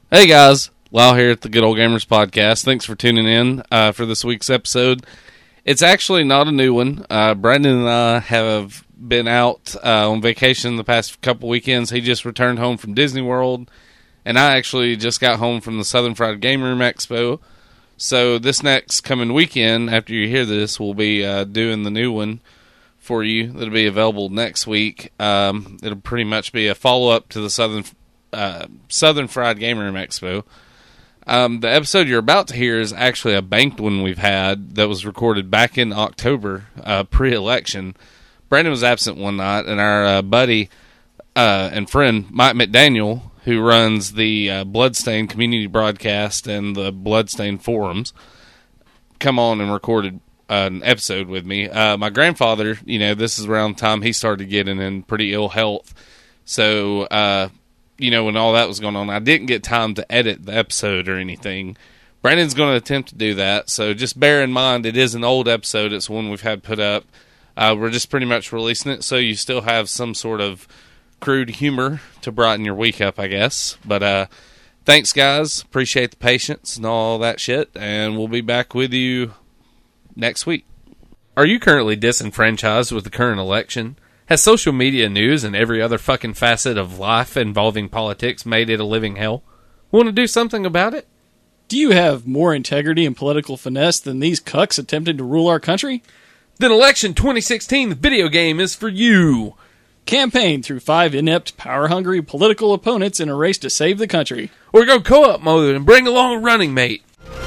Hey guys, Lyle here at the Good Old Gamers Podcast. Thanks for tuning in for this week's episode. It's actually not a new one. Brandon and I have been out on vacation the past couple weekends. He just returned home from Disney World, and I actually just got home from the Southern Fried Game Room Expo. So this next coming weekend, after you hear this, we'll be doing the new one for you. That'll be available next week. It'll pretty much be a follow-up to the Southern Fried Game Room Expo. The episode you're about to hear is actually a banked one we've had that was recorded back in October, pre-election. Brandon was absent one night, and our buddy and friend Mike McDaniel, who runs the Bloodstained community broadcast and the Bloodstained forums, come on and recorded an episode with me. My grandfather, this is around the time he started getting in pretty ill health. So, when all that was going on, I didn't get time to edit the episode or anything. Brandon's going to attempt to do that, so just bear in mind it is an old episode. It's one we've had put up. We're just pretty much releasing it, so you still have some sort of crude humor to brighten your week up, I guess. But thanks, guys. Appreciate the patience and all that shit, and we'll be back with you next week. Are you currently disenfranchised with the current election? Has social media news and every other fucking facet of life involving politics made it a living hell? Want to do something about it? Do you have more integrity and political finesse than these cucks attempting to rule our country? Then Election 2016, the video game, is for you. Campaign through 5 inept, power-hungry political opponents in a race to save the country. Or go co-op mode and bring along a running mate.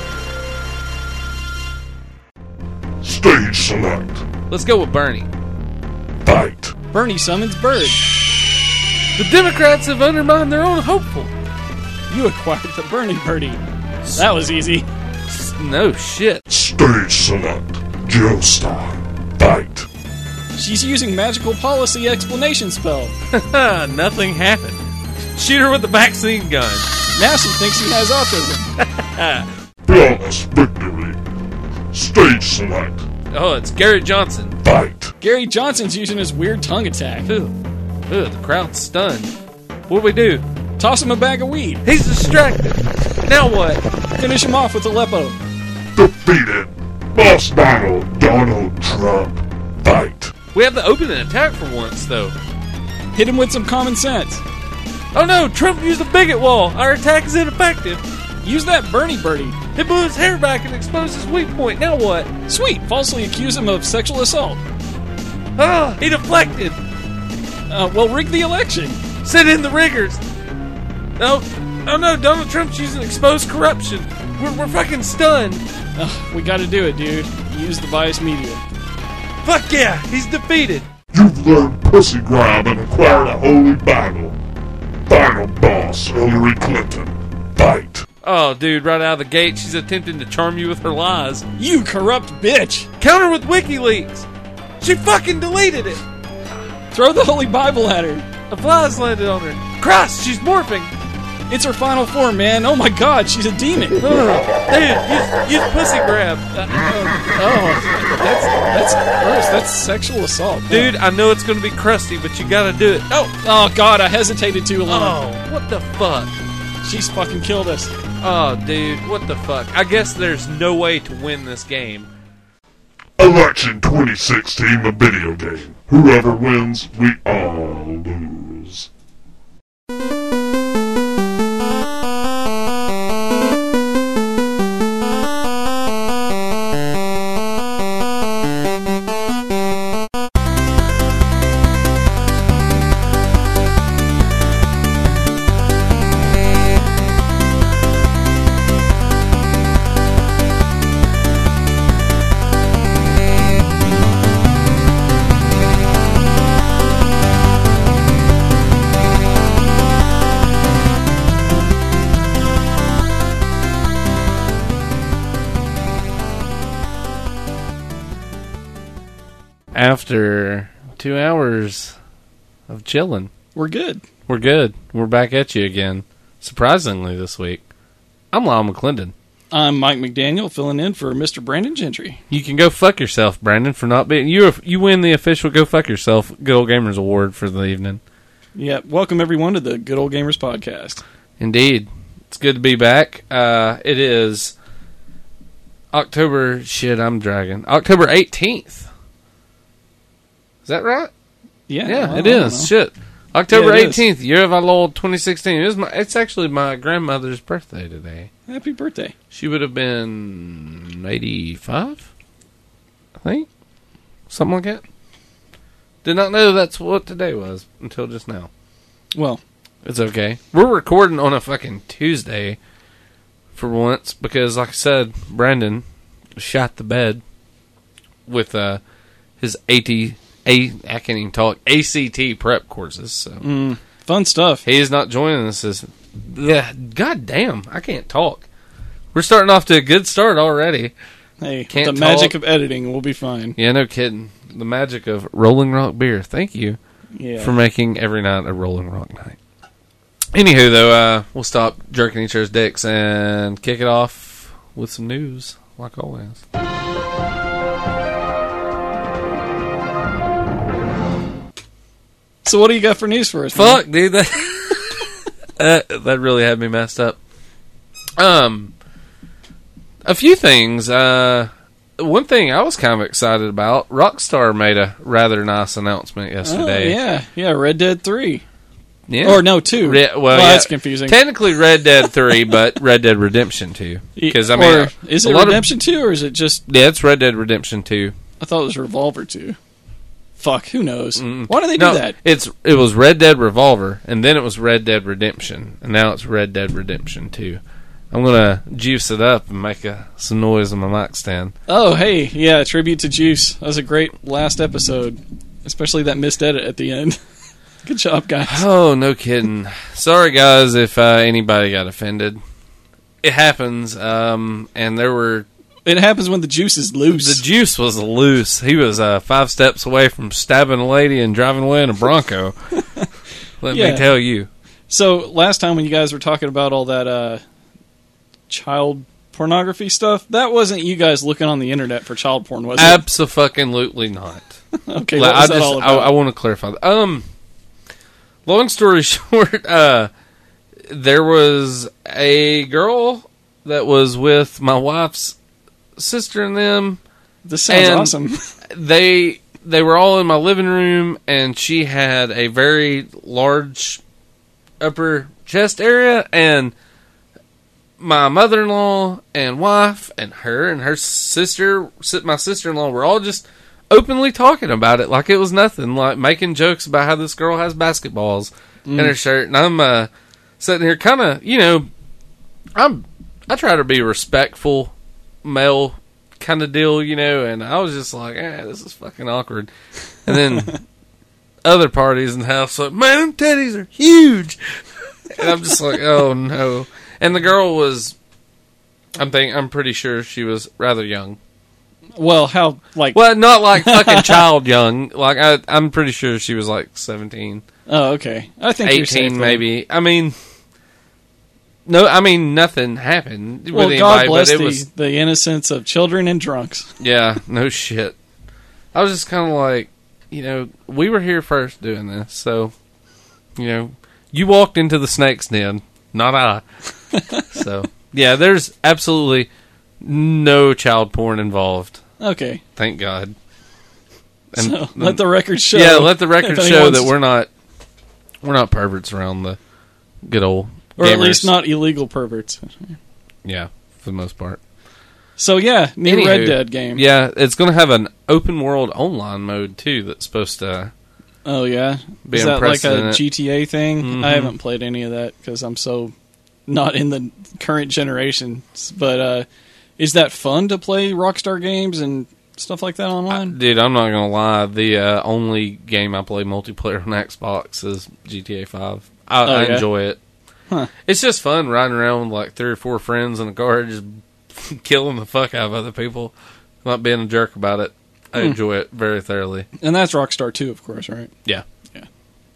Stage select. Let's go with Bernie. Fight. Bernie summons Bird. The Democrats have undermined their own hopeful. You acquired the Bernie Birdie. That was easy. No shit. Stage select. Joestar. Fight. She's using magical policy explanation spell. Nothing happened. Shoot her with the vaccine gun. Now she thinks he has autism. Flawless victory. Stage select. Oh, it's Garrett Johnson. Fight. Gary Johnson's using his weird tongue attack. Ooh, the crowd's stunned. What do we do? Toss him a bag of weed. He's distracted. Now what? Finish him off with Aleppo. Defeated. Boss battle. Donald Trump. Fight. We have the opening attack for once, though. Hit him with some common sense. Oh no, Trump used the bigot wall. Our attack is ineffective. Use that Bernie Birdie. He blew his hair back and exposed his weak point. Now what? Sweet. Falsely accuse him of sexual assault. Ah, he deflected. Well, rig the election. Send in the riggers. Oh no, Donald Trump's using exposed corruption. We're fucking stunned. We gotta do it, dude. Use the biased media. Fuck yeah, he's defeated. You've learned pussy grab and acquired a holy Bible. Final boss, Hillary Clinton. Fight. Oh, dude, right out of the gate, she's attempting to charm you with her lies. You corrupt bitch! Counter with WikiLeaks. She fucking deleted it. Throw the Holy Bible at her. A fly's landed on her. Christ, she's morphing. It's her final form, man. Oh my god, she's a demon. Dude, use pussy grab. That's gross. That's sexual assault. Dude, I know it's going to be crusty, but you got to do it. Oh god, I hesitated too long. Oh, what the fuck? She's fucking killed us. Oh, dude, what the fuck? I guess there's no way to win this game. Election 2016, a video game. Whoever wins, we all lose. After 2 hours of chilling, We're good. we're good. We're back at you again. Surprisingly this week. I'm Lyle McClendon. I'm Mike McDaniel, filling in for Mr. Brandon Gentry. You can go fuck yourself, Brandon, for not being... You win the official Go Fuck Yourself Good Old Gamers Award for the evening. Yeah, welcome everyone to the Good Old Gamers Podcast. Indeed. It's good to be back. It is October 18th. Is that right? Yeah, it is. Shit. October Yeah, it 18th, year of our Lord 2016. It's actually my grandmother's birthday today. Happy birthday. She would have been 85, I think. Something like that. Did not know that's what today was until just now. Well, it's okay. We're recording on a fucking Tuesday for once because, like I said, Brandon shot the bed with his I can't even talk, ACT prep courses. So fun stuff. he is not joining us. God damn, I can't talk. We're starting off to a good start already. Hey, Can't the magic talk. of editing will be fine. Yeah, no kidding. The magic of Rolling Rock beer. Thank you Yeah. for making every night a Rolling Rock night. Anywho, though, we'll stop jerking each other's dicks and kick it off with some news, like always. So what do you got for news for us? man? Fuck, dude, that really had me messed up. A few things. One thing I was kind of excited about, Rockstar made a rather nice announcement yesterday. Oh, yeah, Red Dead 3. Yeah. Or no, 2. Well, that's confusing. Technically Red Dead 3, but Red Dead Redemption 2. Because I mean, or is it Redemption 2 or is it just... Yeah, it's Red Dead Redemption 2. I thought it was Revolver 2. Fuck, who knows? Why do they do that? It was Red Dead Revolver, and then it was Red Dead Redemption, and now it's Red Dead Redemption 2. I'm going to juice it up and make some noise on my mic stand. Oh, hey, yeah, tribute to Juice. That was a great last episode, especially that missed edit at the end. Good job, guys. Oh, no kidding. Sorry, guys, if anybody got offended. It happens, and there were... It happens when the juice is loose. The juice was loose. He was 5 steps away from stabbing a lady and driving away in a Bronco. Let me tell you. So, last time when you guys were talking about all that child pornography stuff, that wasn't you guys looking on the internet for child porn, was it? Abso-fucking-lutely not. Okay, what was that all about? I want to clarify that. Long story short, there was a girl that was with my wife's sister and them. This sounds awesome. They were all in my living room, and she had a very large upper chest area, and my mother-in-law and wife and her sister, my sister-in-law, were all just openly talking about it like it was nothing, like making jokes about how this girl has basketballs in her shirt, and I'm sitting here kind of, I try to be a respectful male kind of deal, and I was just like, this is fucking awkward. And then other parties in the house like, man, them teddies are huge. And I'm just like, oh no. And the girl was, I'm pretty sure she was rather young. Well, how, like... Well, not like fucking child young. Like, I'm pretty sure she was like 17. Oh, okay. I think 18 you're safe, maybe. I mean... No, I mean, nothing happened with anybody. God bless but it was the innocence of children and drunks. Yeah, no shit. I was just kind of like, we were here first doing this, so, you walked into the snake's den, not I. So, yeah, there's absolutely no child porn involved. Okay. Thank God. And so, let the record show. Yeah, let the record show that we're not perverts around the good old Or gamers. at least not illegal perverts. Yeah, for the most part. So yeah, new Red Dead game. Yeah, it's going to have an open world online mode too that's supposed to... Oh yeah? Is that like a GTA thing? Mm-hmm. I haven't played any of that because I'm so not in the current generation. But is that fun to play Rockstar games and stuff like that online? Dude, I'm not going to lie. The only game I play multiplayer on Xbox is GTA 5. I enjoy it. Huh. It's just fun riding around with like 3 or 4 friends in a car, just killing the fuck out of other people, not being a jerk about it. I enjoy it very thoroughly. And that's Rockstar 2, of course, right? Yeah. Yeah.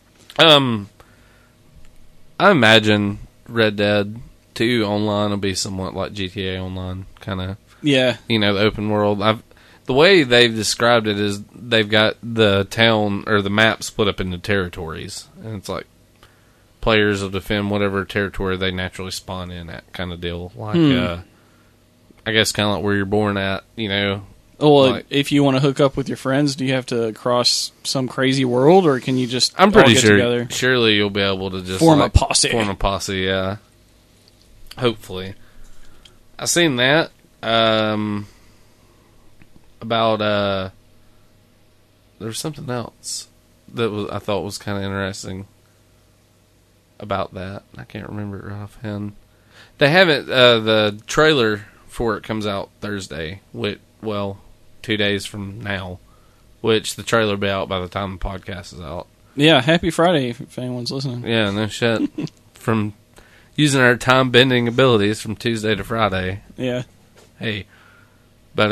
I imagine Red Dead 2 online will be somewhat like GTA Online, kind of. Yeah. The open world. The way they've described it is they've got the town or the map split up into territories, and it's like players will defend whatever territory they naturally spawn in at, kind of deal. Like, I guess kind of like where you're born at, you know. Well, like, if you want to hook up with your friends, do you have to cross some crazy world, or can you just I'm pretty all get sure together? Surely you'll be able to just form a posse. Form a posse, yeah. Hopefully. I seen that about there was something else that I thought was kind of interesting about that. I can't remember it right offhand. They haven't the trailer for it comes out Thursday. 2 days from now, which the trailer will be out by the time the podcast is out. Yeah, happy Friday if anyone's listening. Yeah, no shit. From using our time bending abilities from Tuesday to Friday. Yeah. Hey. But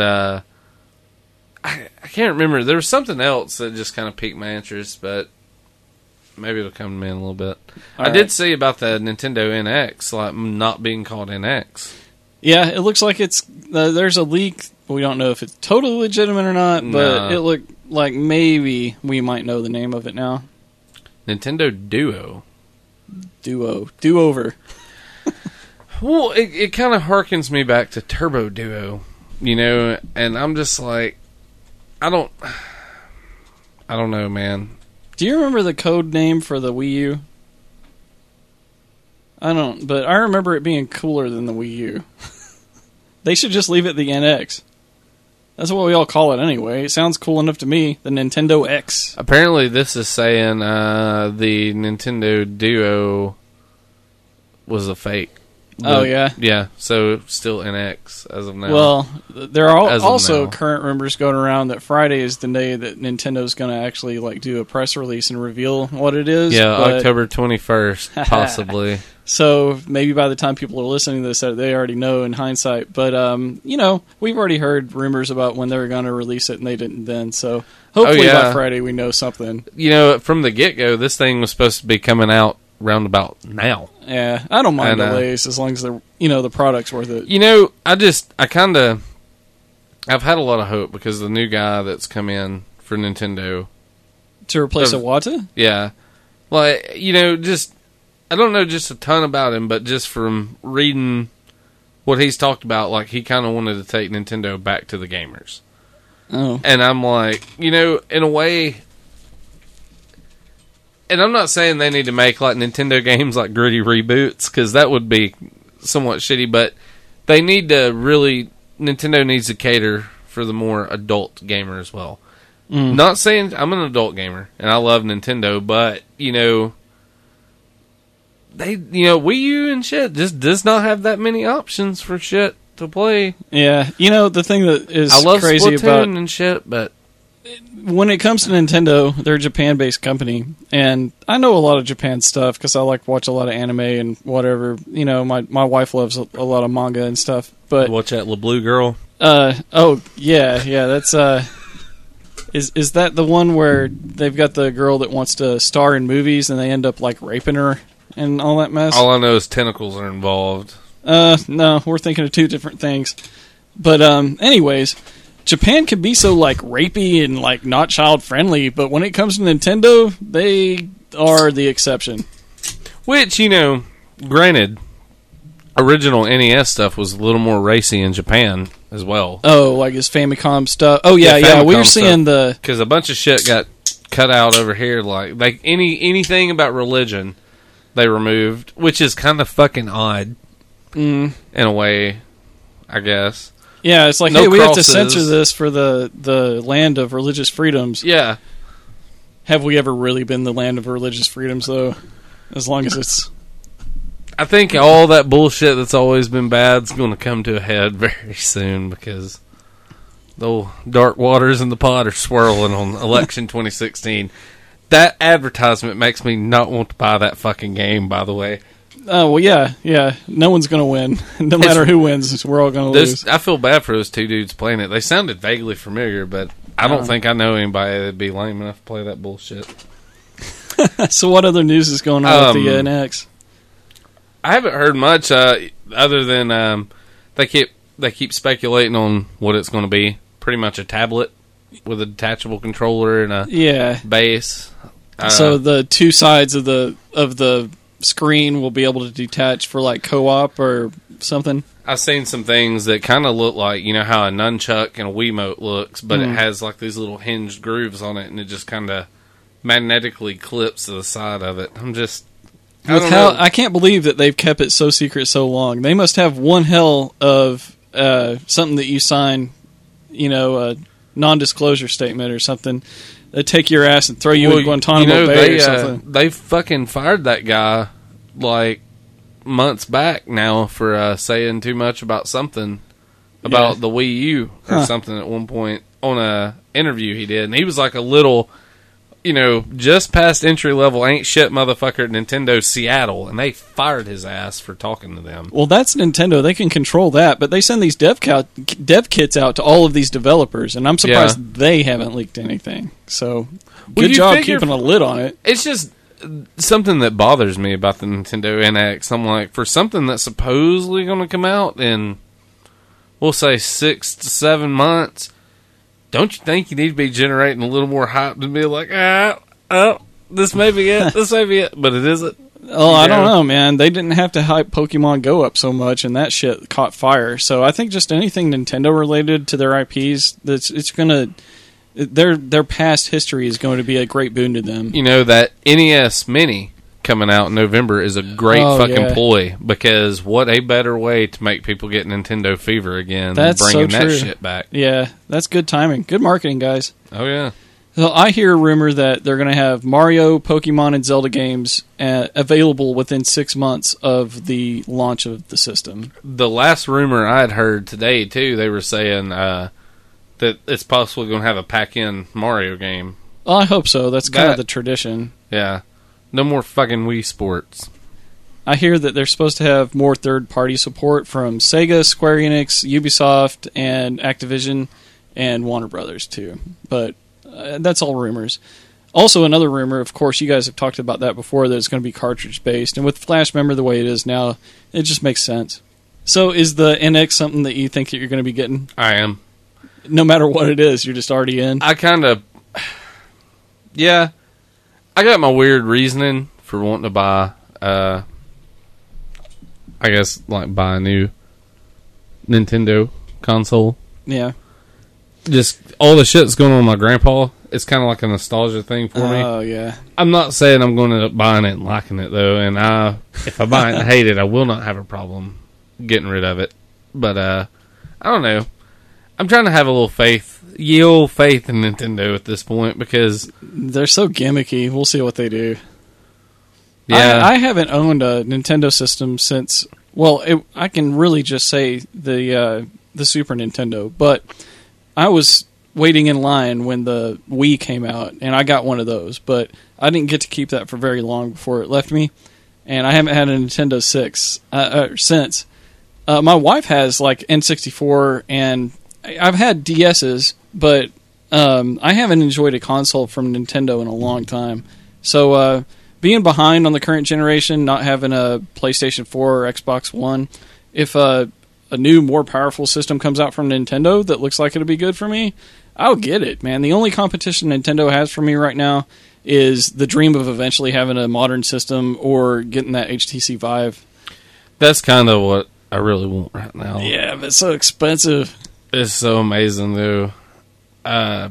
I can't remember. There was something else that just kind of piqued my interest, but maybe it'll come to me in a little bit. I did see about the Nintendo NX like not being called NX. Yeah, it looks like it's there's a leak. We don't know if it's totally legitimate or not, but it looked like maybe we might know the name of it now. Nintendo Duo. Do-over. Well, it kind of harkens me back to Turbo Duo, you know, and I'm just like, I don't know, man. Do you remember the code name for the Wii U? I don't, but I remember it being cooler than the Wii U. They should just leave it the NX. That's what we all call it anyway. It sounds cool enough to me. The Nintendo X. Apparently, this is saying the Nintendo Duo was a fake. Oh, yeah? Yeah, so still NX as of now. Well, there are also current rumors going around that Friday is the day that Nintendo's going to actually like do a press release and reveal what it is. Yeah, October 21st, possibly. So maybe by the time people are listening to this, they already know in hindsight. But, you know, we've already heard rumors about when they were going to release it, and they didn't then. So hopefully by Friday we know something. You know, from the get-go, this thing was supposed to be coming out round about now. Yeah, I don't mind delays as long as the product's worth it. You know, I've had a lot of hope because the new guy that's come in for Nintendo to replace Iwata. Yeah, like you know, I don't know just a ton about him, but just from reading what he's talked about, like he kind of wanted to take Nintendo back to the gamers. Oh, and I'm like, you know, in a way. And I'm not saying they need to make like Nintendo games like gritty reboots because that would be somewhat shitty. But they need to Nintendo needs to cater for the more adult gamer as well. Not saying I'm an adult gamer and I love Nintendo, but you know, Wii U and shit just does not have that many options for shit to play. Yeah, you know the thing that is I love crazy Splatoon about and shit, but. When it comes to Nintendo, they're a Japan-based company, and I know a lot of Japan stuff because I like to watch a lot of anime and whatever. You know, my wife loves a lot of manga and stuff. But watch that little blue girl. Oh yeah, that's is that the one where they've got the girl that wants to star in movies and they end up like raping her and all that mess? All I know is tentacles are involved. No, we're thinking of two different things. But anyways. Japan can be so, like, rapey and, like, not child-friendly, but when it comes to Nintendo, they are the exception. Which, you know, granted, original NES stuff was a little more racy in Japan as well. Oh, like his Famicom stuff? Oh, yeah, we were seeing the... Because a bunch of shit got cut out over here, like anything about religion, they removed, which is kind of fucking odd, in a way, I guess. Yeah, it's like, hey, we have to censor this for the land of religious freedoms. Yeah. Have we ever really been the land of religious freedoms, though? As long as it's... I think all that bullshit that's always been bad is going to come to a head very soon because the dark waters in the pot are swirling on election 2016. That advertisement makes me not want to buy that fucking game, by the way. Oh, well, yeah. No one's going to win. No matter who wins, we're all going to lose. I feel bad for those two dudes playing it. They sounded vaguely familiar, but I don't think I know anybody that'd be lame enough to play that bullshit. So what other news is going on with the NX? I haven't heard much other than they keep speculating on what it's going to be. Pretty much a tablet with a detachable controller and a base. So the two sides of the screen will be able to detach for like co-op or something. I've seen some things that kind of look like, you know how a nunchuck and a Wiimote looks, but it has like these little hinged grooves on it, and it just kind of magnetically clips to the side of it. I can't believe that they've kept it so secret so long. They must have one hell of something that you sign, a non-disclosure statement or something. They take your ass and throw you in Guantanamo Bay or something. They fucking fired that guy like months back now for saying too much about something about the Wii U or something at one point on a interview he did, and he was like a little, just past entry level ain't shit motherfucker at Nintendo Seattle, and they fired his ass for talking to them. Well, that's Nintendo. They can control that, but they send these dev kits out to all of these developers, and I'm surprised they haven't leaked anything. So, good job keeping a lid on it. It's just something that bothers me about the Nintendo NX. I'm like, for something that's supposedly going to come out in, we'll say 6 to 7 months, don't you think you need to be generating a little more hype to be like, this may be it, but it isn't. Oh, I don't know, man. They didn't have to hype Pokemon Go up so much, and that shit caught fire. So I think just anything Nintendo related to their IPs, it's gonna. Their past history is going to be a great boon to them. That NES Mini coming out in November is a great ploy, because what a better way to make people get Nintendo fever again than bringing that shit back. Yeah, that's good timing. Good marketing, guys. Oh, yeah. So I hear a rumor that they're going to have Mario, Pokemon, and Zelda games available within 6 months of the launch of the system. The last rumor I had heard today, too, they were saying that it's possibly going to have a pack-in Mario game. Well, I hope so. That's kind of the tradition. Yeah. No more fucking Wii Sports. I hear that they're supposed to have more third-party support from Sega, Square Enix, Ubisoft, and Activision, and Warner Brothers, too. But that's all rumors. Also, another rumor, of course, you guys have talked about that before, that it's going to be cartridge-based. And with Flash Memory the way it is now, it just makes sense. So is the NX something that you think that you're going to be getting? I am. No matter what it is, you're just already in? I kind of... Yeah. I got my weird reasoning for wanting to buy, buy a new Nintendo console. Yeah. Just all the shit that's going on with my grandpa, it's kind of like a nostalgia thing for me. Oh, yeah. I'm not saying I'm going to end up buying it and liking it, though, and if I buy it and hate it, I will not have a problem getting rid of it. But, I don't know. I'm trying to have a little faith in Nintendo at this point, because they're so gimmicky. We'll see what they do. Yeah, I haven't owned a Nintendo system since. Well, I can really just say the Super Nintendo, but I was waiting in line when the Wii came out, and I got one of those, but I didn't get to keep that for very long before it left me, and I haven't had a Nintendo 6 since. My wife has like N64, and I've had DS's, but I haven't enjoyed a console from Nintendo in a long time. So being behind on the current generation, not having a PlayStation 4 or Xbox One, if a new, more powerful system comes out from Nintendo that looks like it'll be good for me, I'll get it, man. The only competition Nintendo has for me right now is the dream of eventually having a modern system or getting that HTC Vive. That's kind of what I really want right now. Yeah, but it's so expensive. It's so amazing, though. I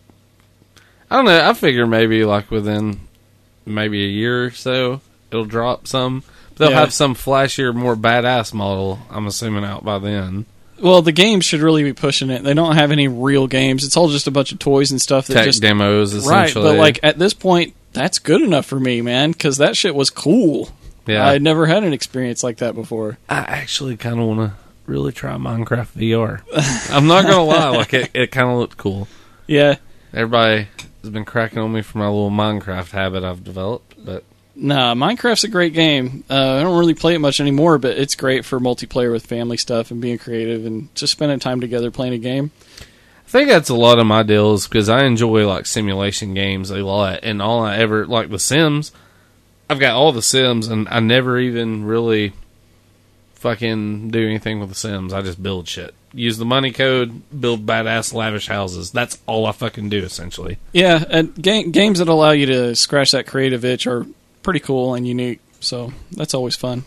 don't know. I figure maybe like within maybe a year or so, it'll drop some. They'll have some flashier, more badass model, I'm assuming, out by then. Well, the games should really be pushing it. They don't have any real games. It's all just a bunch of toys and stuff. Tech demos, essentially. Right, but like at this point, that's good enough for me, man, because that shit was cool. Yeah. I had never had an experience like that before. I actually kind of want to really try Minecraft VR. I'm not gonna lie, like it kind of looked cool. Yeah, everybody has been cracking on me for my little Minecraft habit I've developed, but nah, Minecraft's a great game. I don't really play it much anymore, but it's great for multiplayer with family stuff and being creative and just spending time together playing a game. I think that's a lot of my deals, because I enjoy like simulation games a lot, and all I ever like The Sims. I've got all the Sims, and I never even really fucking do anything with The Sims. I just build shit. Use the money code, build badass lavish houses. That's all I fucking do, essentially. Yeah, and games that allow you to scratch that creative itch are pretty cool and unique. So that's always fun.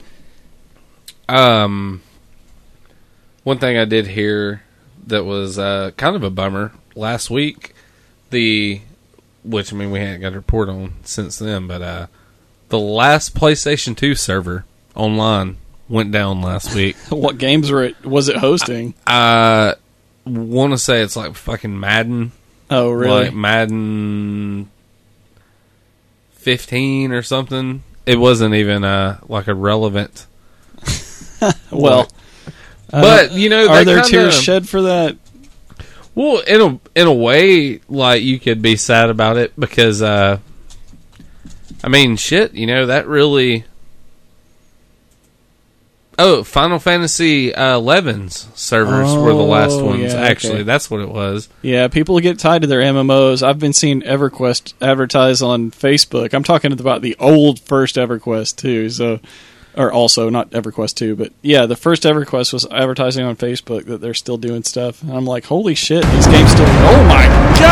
One thing I did hear that was kind of a bummer last week, which I mean we hadn't got a report on since then, but the last PlayStation 2 server online went down last week. What games was it hosting? I want to say it's like fucking Madden. Oh, really? Like Madden 15 or something. It wasn't even like a relevant. Well, but you know, are there tears shed for that? Well, in a way, like you could be sad about it because, I mean, shit, you know that really. Oh, Final Fantasy 11's servers were the last ones. Yeah, actually, okay. That's what it was. Yeah, people get tied to their MMOs. I've been seeing EverQuest advertise on Facebook. I'm talking about the old first EverQuest too. So. Or also, not EverQuest 2, but yeah, the first EverQuest was advertising on Facebook that they're still doing stuff. And I'm like, holy shit, these games still... Oh my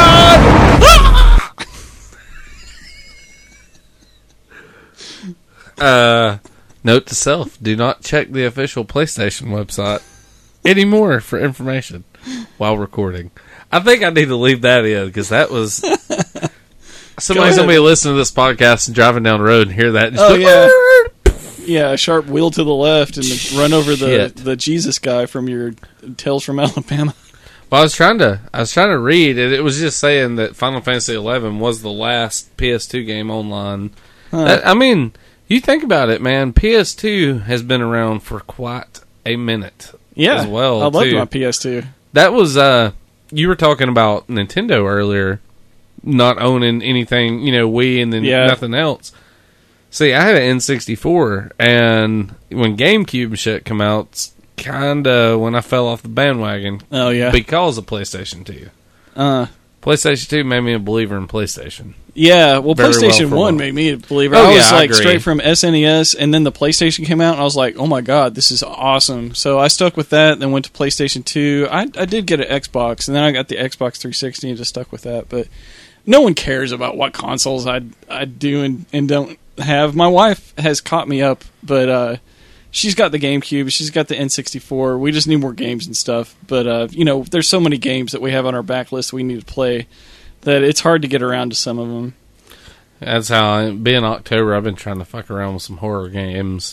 god! Note to self, do not check the official PlayStation website anymore for information while recording. I think I need to leave that in, because that was... Somebody's going to be listening to this podcast and driving down the road and hear that. And yeah. Yeah, a sharp wheel to the left and run over the Jesus guy from your Tales from Alabama. Well, I was trying to read it. It was just saying that Final Fantasy 11 was the last PS2 game online. I mean, you think about it, man. PS2 has been around for quite a minute. Yeah, as well. I loved my PS2. That was you were talking about Nintendo earlier, not owning anything, Wii and then nothing else. See, I had an N64, and when GameCube shit come out, it's kind of when I fell off the bandwagon. Oh, yeah. Because of PlayStation 2. PlayStation 2 made me a believer in PlayStation. Yeah, well, PlayStation 1 made me a believer. I was straight from SNES, and then the PlayStation came out, and I was like, oh my god, this is awesome. So I stuck with that, then went to PlayStation 2. I did get an Xbox, and then I got the Xbox 360 and just stuck with that. But no one cares about what consoles I do and don't have. My wife has caught me up, but she's got the GameCube, she's got the N64. We just need more games and stuff. But there's so many games that we have on our backlist we need to play that it's hard to get around to some of them. That's how, being October, I've been trying to fuck around with some horror games.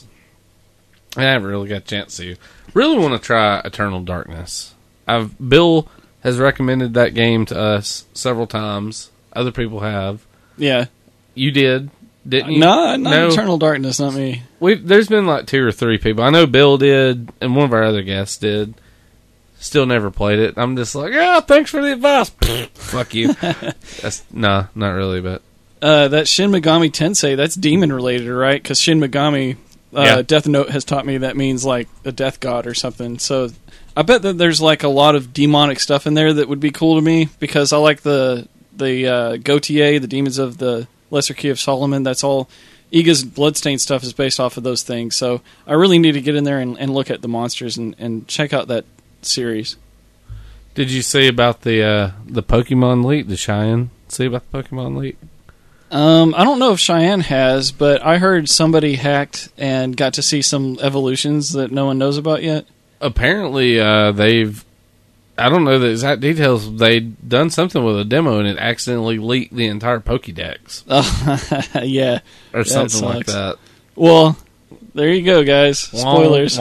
I haven't really got a chance to. Really want to try Eternal Darkness. Bill has recommended that game to us several times. Other people have. Yeah. You did. Didn't you? No, not Eternal Darkness, not me. There's been like 2 or 3 people. I know Bill did, and one of our other guests did. Still never played it. I'm just like, yeah, thanks for the advice. Fuck you. Not really, but... that Shin Megami Tensei, that's demon related, right? Because Shin Megami, Death Note has taught me that means like a death god or something. So I bet that there's like a lot of demonic stuff in there that would be cool to me, because I like the Gautier, the Demons of the Lesser Key of Solomon. That's all. Iga's Bloodstained stuff is based off of those things. So I really need to get in there and look at the monsters and check out that series. Did you see about the Pokemon leak? Did Cheyenne see about the Pokemon leak? I don't know if Cheyenne has, but I heard somebody hacked and got to see some evolutions that no one knows about yet. Apparently, I don't know the exact details. They'd done something with a demo and it accidentally leaked the entire Pokédex. Oh, yeah. Or something like that. Well, there you go, guys. Spoilers.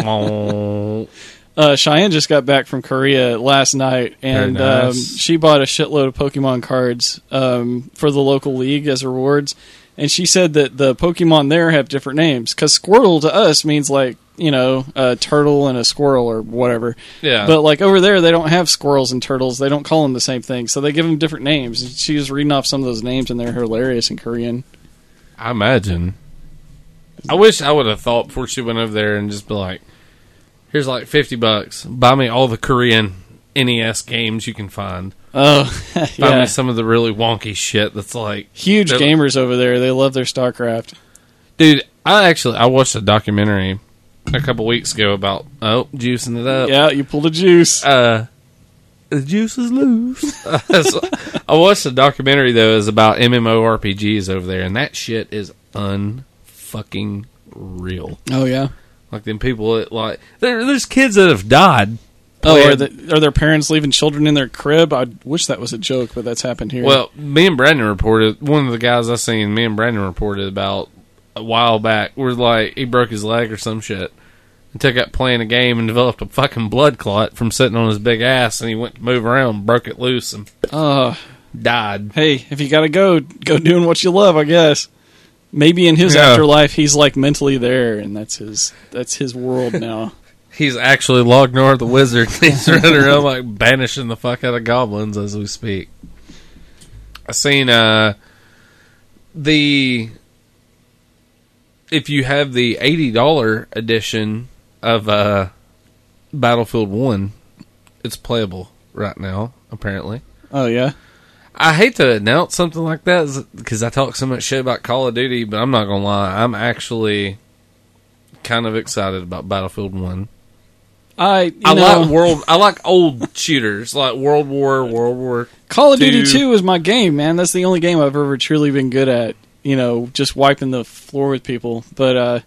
Cheyenne just got back from Korea last night, and nice. She bought a shitload of Pokemon cards for the local league as rewards. And she said that the Pokemon there have different names, because Squirtle to us means like, a turtle and a squirrel or whatever. Yeah. But like over there, they don't have squirrels and turtles. They don't call them the same thing, so they give them different names. And she was reading off some of those names, and they're hilarious in Korean. I imagine. I wish I would have thought before she went over there and just be like, here's like $50. Buy me all the Korean NES games you can find. Oh, yeah. Buy me some of the really wonky shit that's like... Huge gamers over there. They love their StarCraft. Dude, I watched a documentary a couple weeks ago about... Oh, juicing it up. Yeah, you pulled a juice. The juice is loose. So I watched a documentary, though, is about MMORPGs over there, and that shit is unfucking fucking real. Oh, yeah. Like, them people that, like... There's kids that have died. Oh, are their parents leaving children in their crib? I wish that was a joke, but that's happened here. Well, me and Brandon reported... One of the guys I seen, me and Brandon reported about a while back, where, like, he broke his leg or some shit. And took up playing a game and developed a fucking blood clot from sitting on his big ass, and he went to move around, broke it loose, and died. Hey, if you gotta go doing what you love, I guess. Maybe in his afterlife, he's like mentally there, and that's his world now. He's actually Lognor the Wizard. He's running around like banishing the fuck out of goblins as we speak. I seen if you have the $80 edition of Battlefield 1, it's playable right now, apparently. Oh, yeah? I hate to announce something like that because I talk so much shit about Call of Duty, but I'm not going to lie. I'm actually kind of excited about Battlefield 1. I like old shooters, like World War Call of Duty 2 is my game, man. That's the only game I've ever truly been good at. You know, just wiping the floor with people. But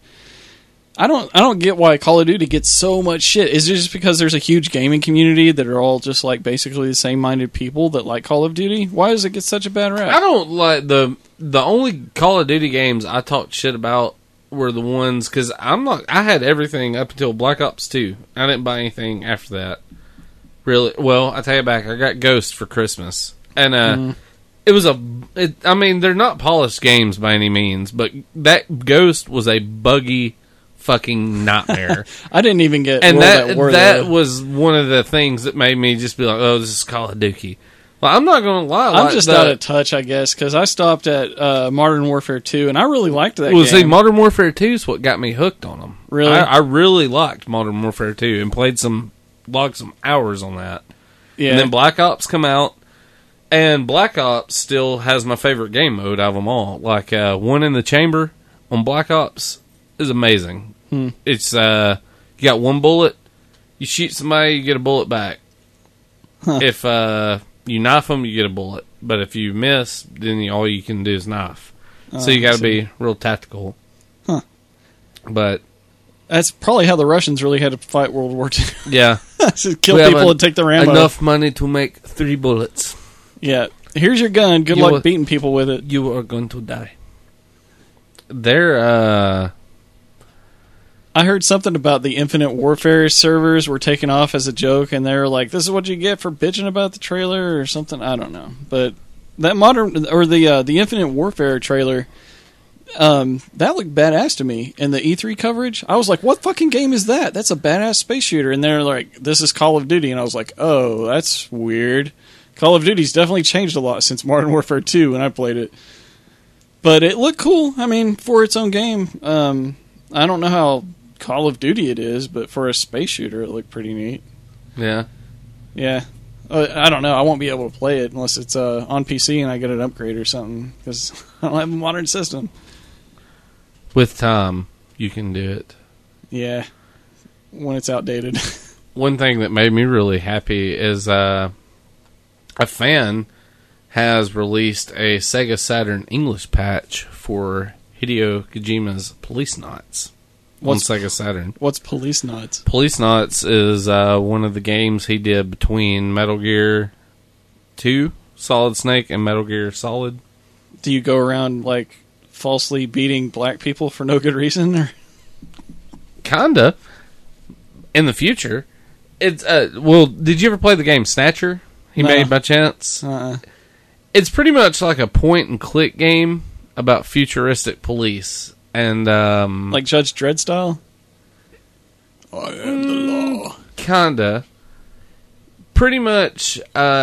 I don't get why Call of Duty gets so much shit. Is it just because there's a huge gaming community that are all just like basically the same-minded people that like Call of Duty? Why does it get such a bad rap? I don't like the only Call of Duty games I talked shit about were the ones because I had everything up until Black Ops 2. I didn't buy anything after that. Really? Well, I take it back. I got Ghost for Christmas, and it was I mean, they're not polished games by any means, but that Ghost was a buggy fucking nightmare. I didn't even get and that was one of the things that made me just be like, oh, this is Call of Duty. Well, I'm not going to lie. I'm just out of touch, I guess, because I stopped at Modern Warfare 2, and I really liked that game. See, Modern Warfare 2 is what got me hooked on them. Really? I really liked Modern Warfare 2 and logged some hours on that. Yeah. And then Black Ops come out, and Black Ops still has my favorite game mode out of them all. Like, One in the Chamber on Black Ops is amazing. It's, you got one bullet, you shoot somebody, you get a bullet back. Huh. If, you knife them, you get a bullet. But if you miss, then all you can do is knife. So you got to be real tactical. Huh. But that's probably how the Russians really had to fight World War II. Yeah. Just kill people and take their ammo. Enough money to make 3 bullets. Yeah. Here's your gun. Good luck beating people with it. You are going to die. They're, I heard something about the Infinite Warfare servers were taken off as a joke, and they were like, "This is what you get for bitching about the trailer," or something. I don't know, but that the Infinite Warfare trailer, that looked badass to me. And the E3 coverage, I was like, "What fucking game is that? That's a badass space shooter." And they're like, "This is Call of Duty," and I was like, "Oh, that's weird." Call of Duty's definitely changed a lot since Modern Warfare 2 when I played it, but it looked cool. I mean, for its own game, I don't know how Call of Duty it is, but for a space shooter it looked pretty neat. Yeah. I don't know, I won't be able to play it unless it's on PC and I get an upgrade or something, because I don't have a modern system. With time you can do it. Yeah, when it's outdated. One thing that made me really happy is a fan has released a Sega Saturn English patch for Hideo Kojima's Policenauts. On Sega Saturn. What's Policenauts? Policenauts is one of the games he did between Metal Gear 2, Solid Snake, and Metal Gear Solid. Do you go around, like, falsely beating black people for no good reason? Or? Kinda. In the future. It's well, did you ever play the game Snatcher? He made by chance? It's pretty much like a point-and-click game about futuristic police. And like Judge Dredd style? I am the law. Kinda. Pretty much,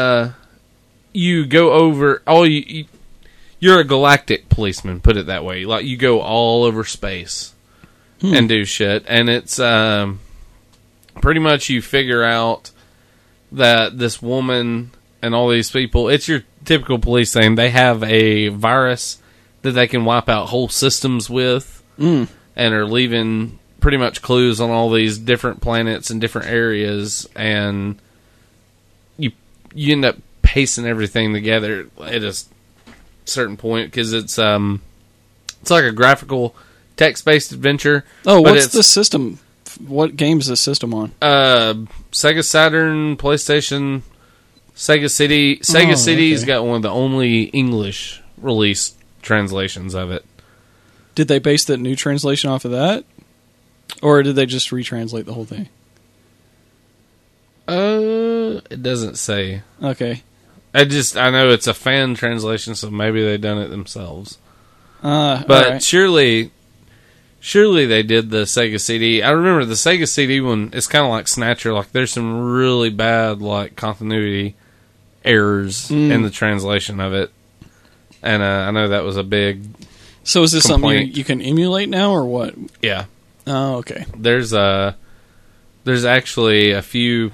you go over you're a galactic policeman, put it that way. Like, you go all over space and do shit. And it's pretty much you figure out that this woman and all these people, it's your typical police thing. They have a virus that they can wipe out whole systems with, and are leaving pretty much clues on all these different planets and different areas, and you end up pacing everything together at a certain point, because it's like a graphical text-based adventure. Oh, what's the system? What game is the system on? Sega Saturn, PlayStation, Sega City. Sega City's got one of the only English release translations of it. Did they base that new translation off of that? Or did they just retranslate the whole thing? It doesn't say. Okay. I know it's a fan translation, so maybe they done it themselves. But right. surely they did the Sega CD. I remember the Sega CD one. It's kind of like Snatcher. Like there's some really bad like continuity errors in the translation of it, and I know that was a big. So is this complaint. something you can emulate now, or what? Yeah. Oh, okay. There's actually a few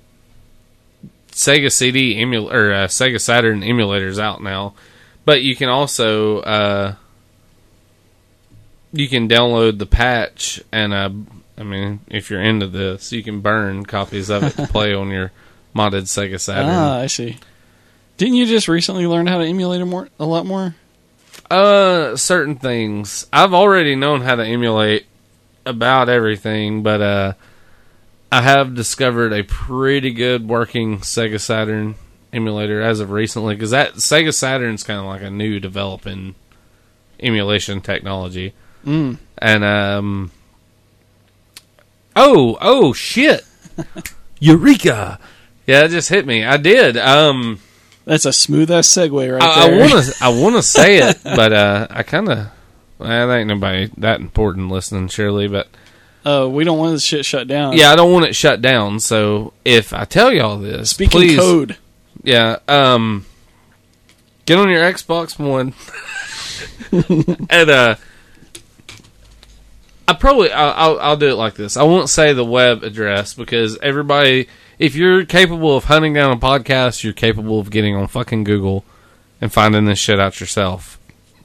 Sega CD Sega Saturn emulators out now, but you can also you can download the patch, and I mean, if you're into this, you can burn copies of it to play on your modded Sega Saturn. Ah, I see. Didn't you just recently learn how to emulate a lot more? Certain things. I've already known how to emulate about everything, but I have discovered a pretty good working Sega Saturn emulator as of recently, because that Sega Saturn's kind of like a new developing emulation technology. And oh shit, Eureka! Yeah, it just hit me. I did. That's a smooth ass segue right there. I wanna say it, but I kind of. Well, there ain't nobody that important listening, surely, but. We don't want this shit shut down. Yeah, I don't want it shut down. So if I tell y'all this, speaking please, code. Yeah, get on your Xbox One, and I'll do it like this. I won't say the web address because everybody, if you're capable of hunting down a podcast, you're capable of getting on fucking Google and finding this shit out yourself.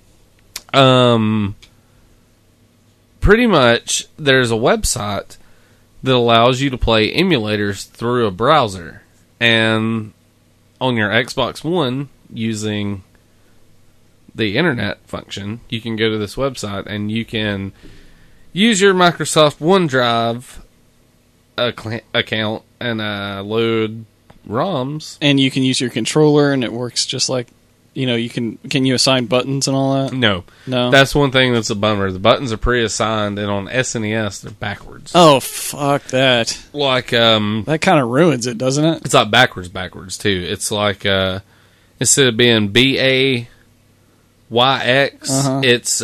Pretty much, there's a website that allows you to play emulators through a browser. And on your Xbox One, using the internet function, you can go to this website and you can use your Microsoft OneDrive account and load ROMs. And you can use your controller, and it works just like... can you assign buttons and all that? No. That's one thing that's a bummer. The buttons are pre-assigned, and on SNES, they're backwards. Oh, fuck that. Like, that kind of ruins it, doesn't it? It's like backwards, too. It's like, instead of being BAYX, it's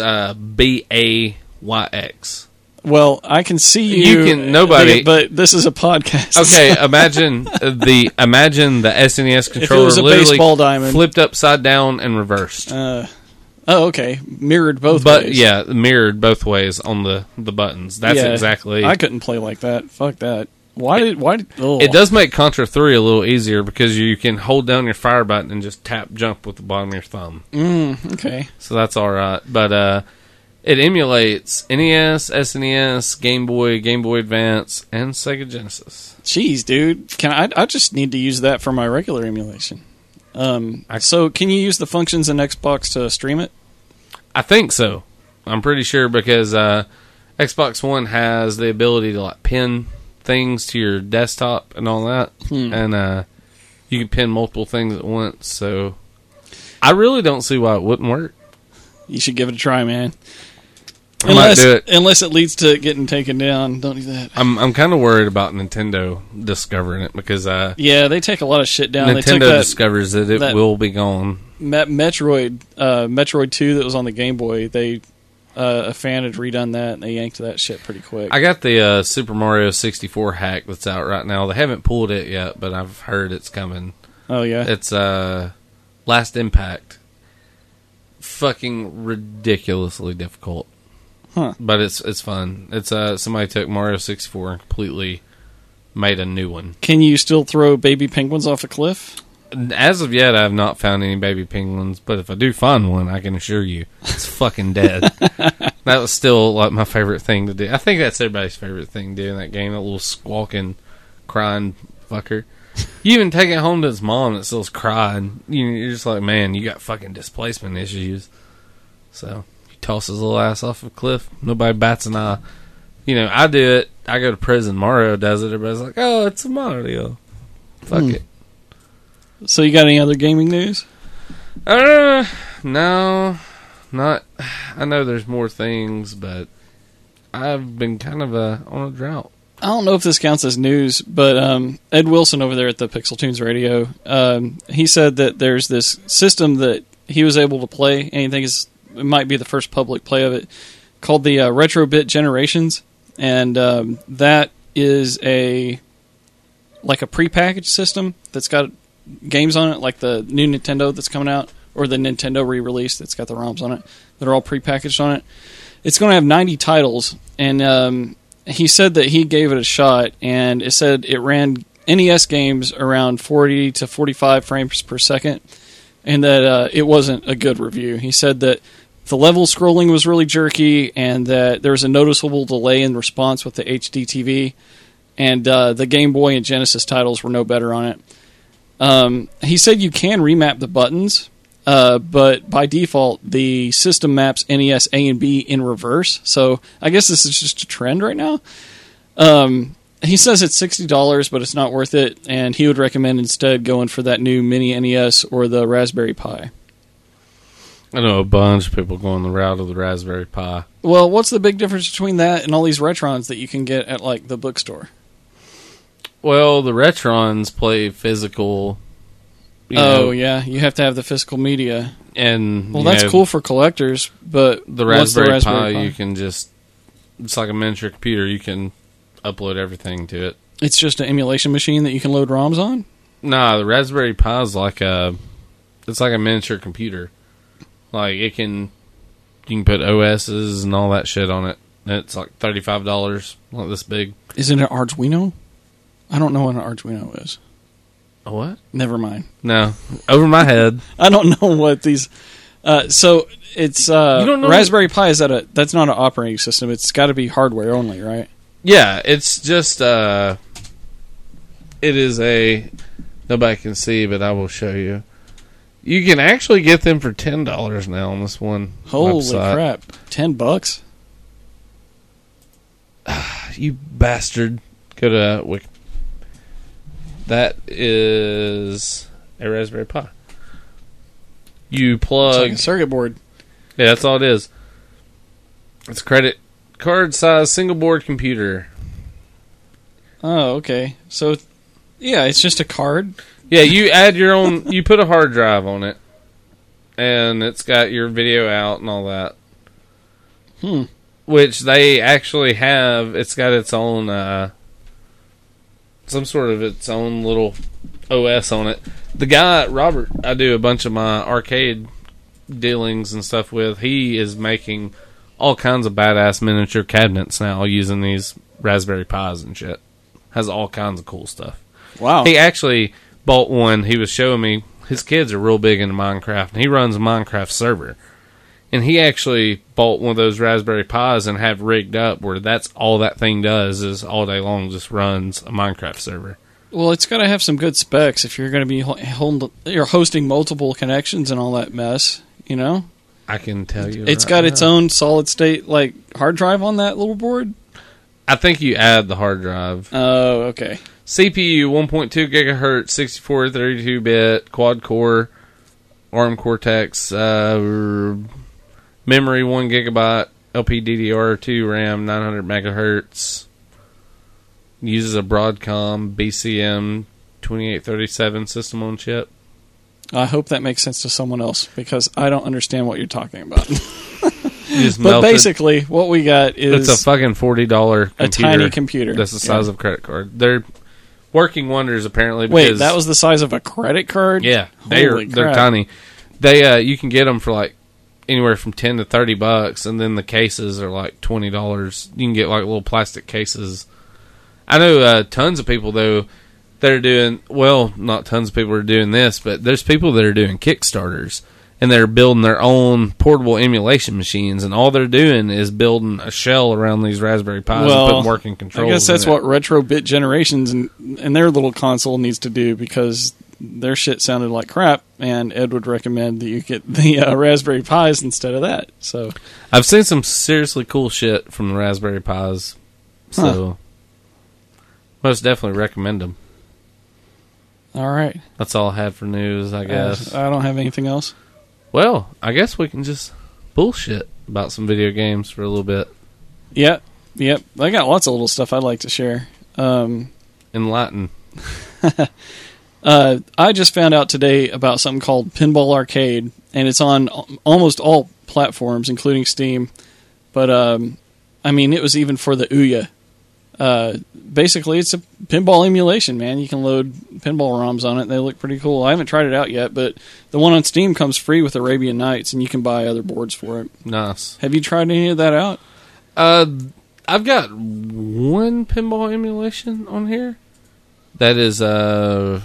BAYX. Well, I can see you. Nobody. But this is a podcast. Okay, imagine the SNES controller if it was a literally baseball diamond. Flipped upside down and reversed. Okay. Mirrored both ways. Yeah, mirrored both ways on the buttons. That's exactly. I couldn't play like that. Fuck that. Why did? It does make Contra 3 a little easier because you can hold down your fire button and just tap jump with the bottom of your thumb. Okay. So that's all right, but it emulates NES, SNES, Game Boy, Game Boy Advance, and Sega Genesis. Jeez, dude. I just need to use that for my regular emulation. So can you use the functions in Xbox to stream it? I think so. I'm pretty sure because Xbox One has the ability to like pin things to your desktop and all that, and you can pin multiple things at once. So I really don't see why it wouldn't work. You should give it a try, man. Unless it leads to it getting taken down, don't do that. I'm kind of worried about Nintendo discovering it because they take a lot of shit down. Nintendo discovers that it will be gone. Metroid 2 that was on the Game Boy, a fan had redone that and they yanked that shit pretty quick. I got the Super Mario 64 hack that's out right now. They haven't pulled it yet, but I've heard it's coming. Oh yeah, it's Last Impact. Fucking ridiculously difficult. Huh. But it's fun. It's somebody took Mario 64 and completely made a new one. Can you still throw baby penguins off a cliff? As of yet, I have not found any baby penguins, but if I do find one, I can assure you it's fucking dead. That was still like my favorite thing to do. I think that's everybody's favorite thing to do in that game, that little squawking, crying fucker. You even take it home to his mom and it still's crying. You're just like, man, you got fucking displacement issues. So, you toss his little ass off a cliff. Nobody bats an eye. You know, I do it. I go to prison. Mario does it. Everybody's like, oh, it's a Mario. Fuck it. So you got any other gaming news? No. Not. I know there's more things, but I've been kind of on a drought. I don't know if this counts as news, but Ed Wilson over there at the Pixel Tunes Radio, he said that there's this system that he was able to play, and he thinks it might be the first public play of it, called the Retrobit Generations, and that is a prepackaged system that's got games on it, like the new Nintendo that's coming out, or the Nintendo re-release that's got the ROMs on it, that are all prepackaged on it. It's going to have 90 titles, and he said that he gave it a shot, and it said it ran NES games around 40 to 45 frames per second, and that it wasn't a good review. He said that the level scrolling was really jerky, and that there was a noticeable delay in response with the HD TV, and the Game Boy and Genesis titles were no better on it. He said you can remap the buttons, but by default, the system maps NES A and B in reverse. So I guess this is just a trend right now. He says it's $60, but it's not worth it, and he would recommend instead going for that new Mini NES or the Raspberry Pi. I know a bunch of people going the route of the Raspberry Pi. Well, what's the big difference between that and all these Retrons that you can get at the bookstore? Well, the Retrons play physical. Yeah, you have to have the physical media. And that's cool for collectors, but the Raspberry Pi, you can just, it's like a miniature computer. You can upload everything to it. It's just an emulation machine that you can load ROMs on? Nah, the Raspberry Pi is it's like a miniature computer. Like, you can put OSs and all that shit on it. And it's like $35, like this big. Isn't it Arduino? I don't know what an Arduino is. A what? Never mind. No, over my head. I don't know what these. So it's you don't know Raspberry Pi. That's not an operating system. It's got to be hardware only, right? Yeah, it's just it is a. Nobody can see, but I will show you. You can actually get them for $10 now on this one. Holy website. Crap! $10. You bastard! Go to Wiki. That is a Raspberry Pi. You plug... It's like a circuit board. Yeah, that's all it is. It's a credit card size single board computer. Oh, okay. So, yeah, it's just a card. Yeah, you add your own... You put a hard drive on it. And it's got your video out and all that. Which they actually have... It's got its own... some sort of its own little OS on it. The guy, Robert, I do a bunch of my arcade dealings and stuff with, he is making all kinds of badass miniature cabinets now using these Raspberry Pis and shit. Has all kinds of cool stuff. Wow. He actually bought one. He was showing me, his kids are real big into Minecraft, and he runs a Minecraft server. And he actually bought one of those Raspberry Pis and have rigged up where that's all that thing does is all day long just runs a Minecraft server. Well, it's got to have some good specs if you're going to be you're hosting multiple connections and all that mess, you know? I can tell you. It's got its own solid state hard drive on that little board? I think you add the hard drive. Oh, okay. CPU 1.2 gigahertz, 64 32-bit, quad core, ARM Cortex, memory 1 gigabyte, LPDDR2 RAM, 900 megahertz. Uses a Broadcom BCM 2837 system on chip. I hope that makes sense to someone else because I don't understand what you're talking about. But basically, what we got is it's a fucking $40 computer. A tiny computer. That's the size of a credit card. They're working wonders apparently. Wait, that was the size of a credit card? Yeah, they're tiny. They you can get them for anywhere from $10 to $30, and then the cases are $20. You can get little plastic cases. I know tons of people though that are doing not tons of people are doing this, but there's people that are doing Kickstarters and they're building their own portable emulation machines, and all they're doing is building a shell around these Raspberry Pis and putting working controls. I guess that's what Retrobit Generations and their little console needs to do, because their shit sounded like crap, and Ed would recommend that you get the Raspberry Pis instead of that. So I've seen some seriously cool shit from the Raspberry Pis, so most definitely recommend them. All right. That's all I had for news, I guess. I don't have anything else. Well, I guess we can just bullshit about some video games for a little bit. Yep. I got lots of little stuff I'd like to share. Enlighten. I just found out today about something called Pinball Arcade, and it's on almost all platforms, including Steam. But, I mean, it was even for the Ouya. Basically, it's a pinball emulation, man. You can load pinball ROMs on it, and they look pretty cool. I haven't tried it out yet, but the one on Steam comes free with Arabian Nights, and you can buy other boards for it. Nice. Have you tried any of that out? I've got one pinball emulation on here. That is, I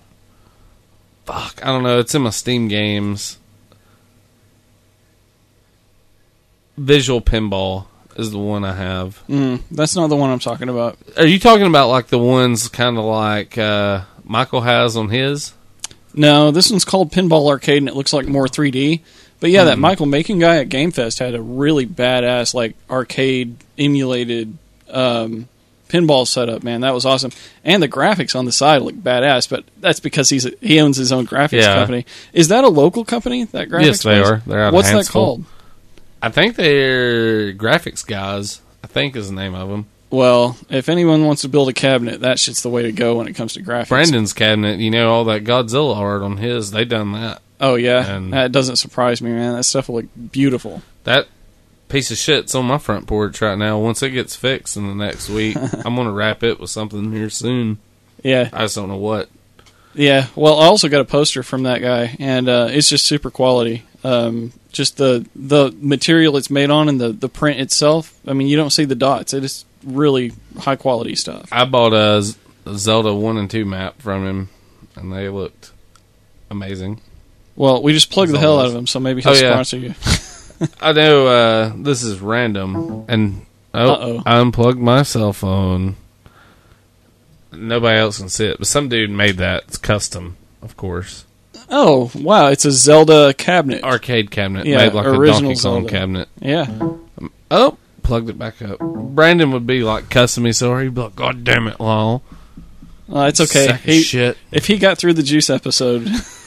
don't know. It's in my Steam games. Visual Pinball is the one I have. That's not the one I'm talking about. Are you talking about like the ones kind of like Michael has on his? No, this one's called Pinball Arcade, and it looks like more 3D. But yeah, that Michael Making guy at GameFest had a really badass like arcade emulated pinball setup. Man, that was awesome, and the graphics on the side look badass. But that's because he owns his own graphics company. Is that a local company? That graphics? Yes, they are. They're out What's of that called? I think they're Graphics Guys, I think is the name of them. Well, if anyone wants to build a cabinet, that shit's the way to go when it comes to graphics. Brandon's cabinet, all that Godzilla art on his, they done that. Oh, yeah. And that doesn't surprise me, man. That stuff will look beautiful. That piece of shit's on my front porch right now. Once it gets fixed in the next week, I'm going to wrap it with something here soon. Yeah. I just don't know what. Yeah. Well, I also got a poster from that guy, and it's just super quality. Just the material it's made on and the print itself. I mean, you don't see the dots. It is really high quality stuff. I bought a Zelda 1 and 2 map from him, and they looked amazing. Well, we just plugged the hell out of him, so maybe he'll sponsor you. I know this is random, and I unplugged my cell phone. Nobody else can see it, but some dude made that. It's custom, of course. Oh, wow. It's a Zelda cabinet. Arcade cabinet. Yeah, made like a Donkey Kong Zelda cabinet. Yeah. Oh, plugged it back up. Brandon would be like cussing me so hard. He'd be like, God damn it, Lyle. It's okay. Shit. If he got through the Juice episode.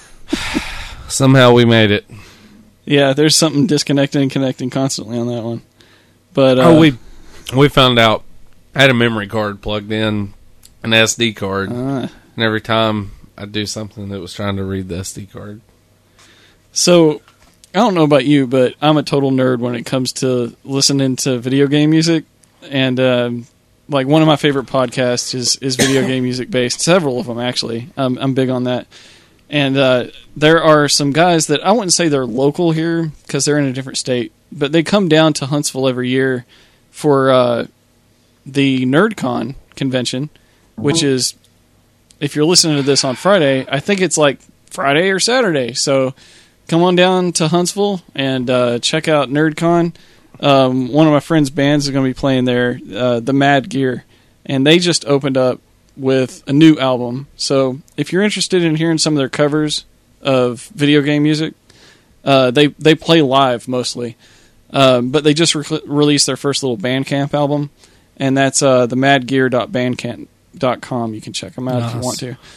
Somehow we made it. Yeah, there's something disconnecting and connecting constantly on that one. But we found out I had a memory card plugged in, an SD card, and every time I'd do something that was trying to read the SD card. So, I don't know about you, but I'm a total nerd when it comes to listening to video game music. And, like, one of my favorite podcasts is video game music based. Several of them, actually. I'm big on that. And there are some guys that I wouldn't say they're local here because they're in a different state, but they come down to Huntsville every year for the NerdCon convention, which is, if you're listening to this on Friday, I think it's like Friday or Saturday. So come on down to Huntsville and check out NerdCon. One of my friend's bands is going to be playing there, the Mad Gear, and they just opened up with a new album. So if you're interested in hearing some of their covers of video game music, they play live mostly. But they just released their first little Bandcamp album, and that's themadgear.bandcamp.com. You can check them out if you want to.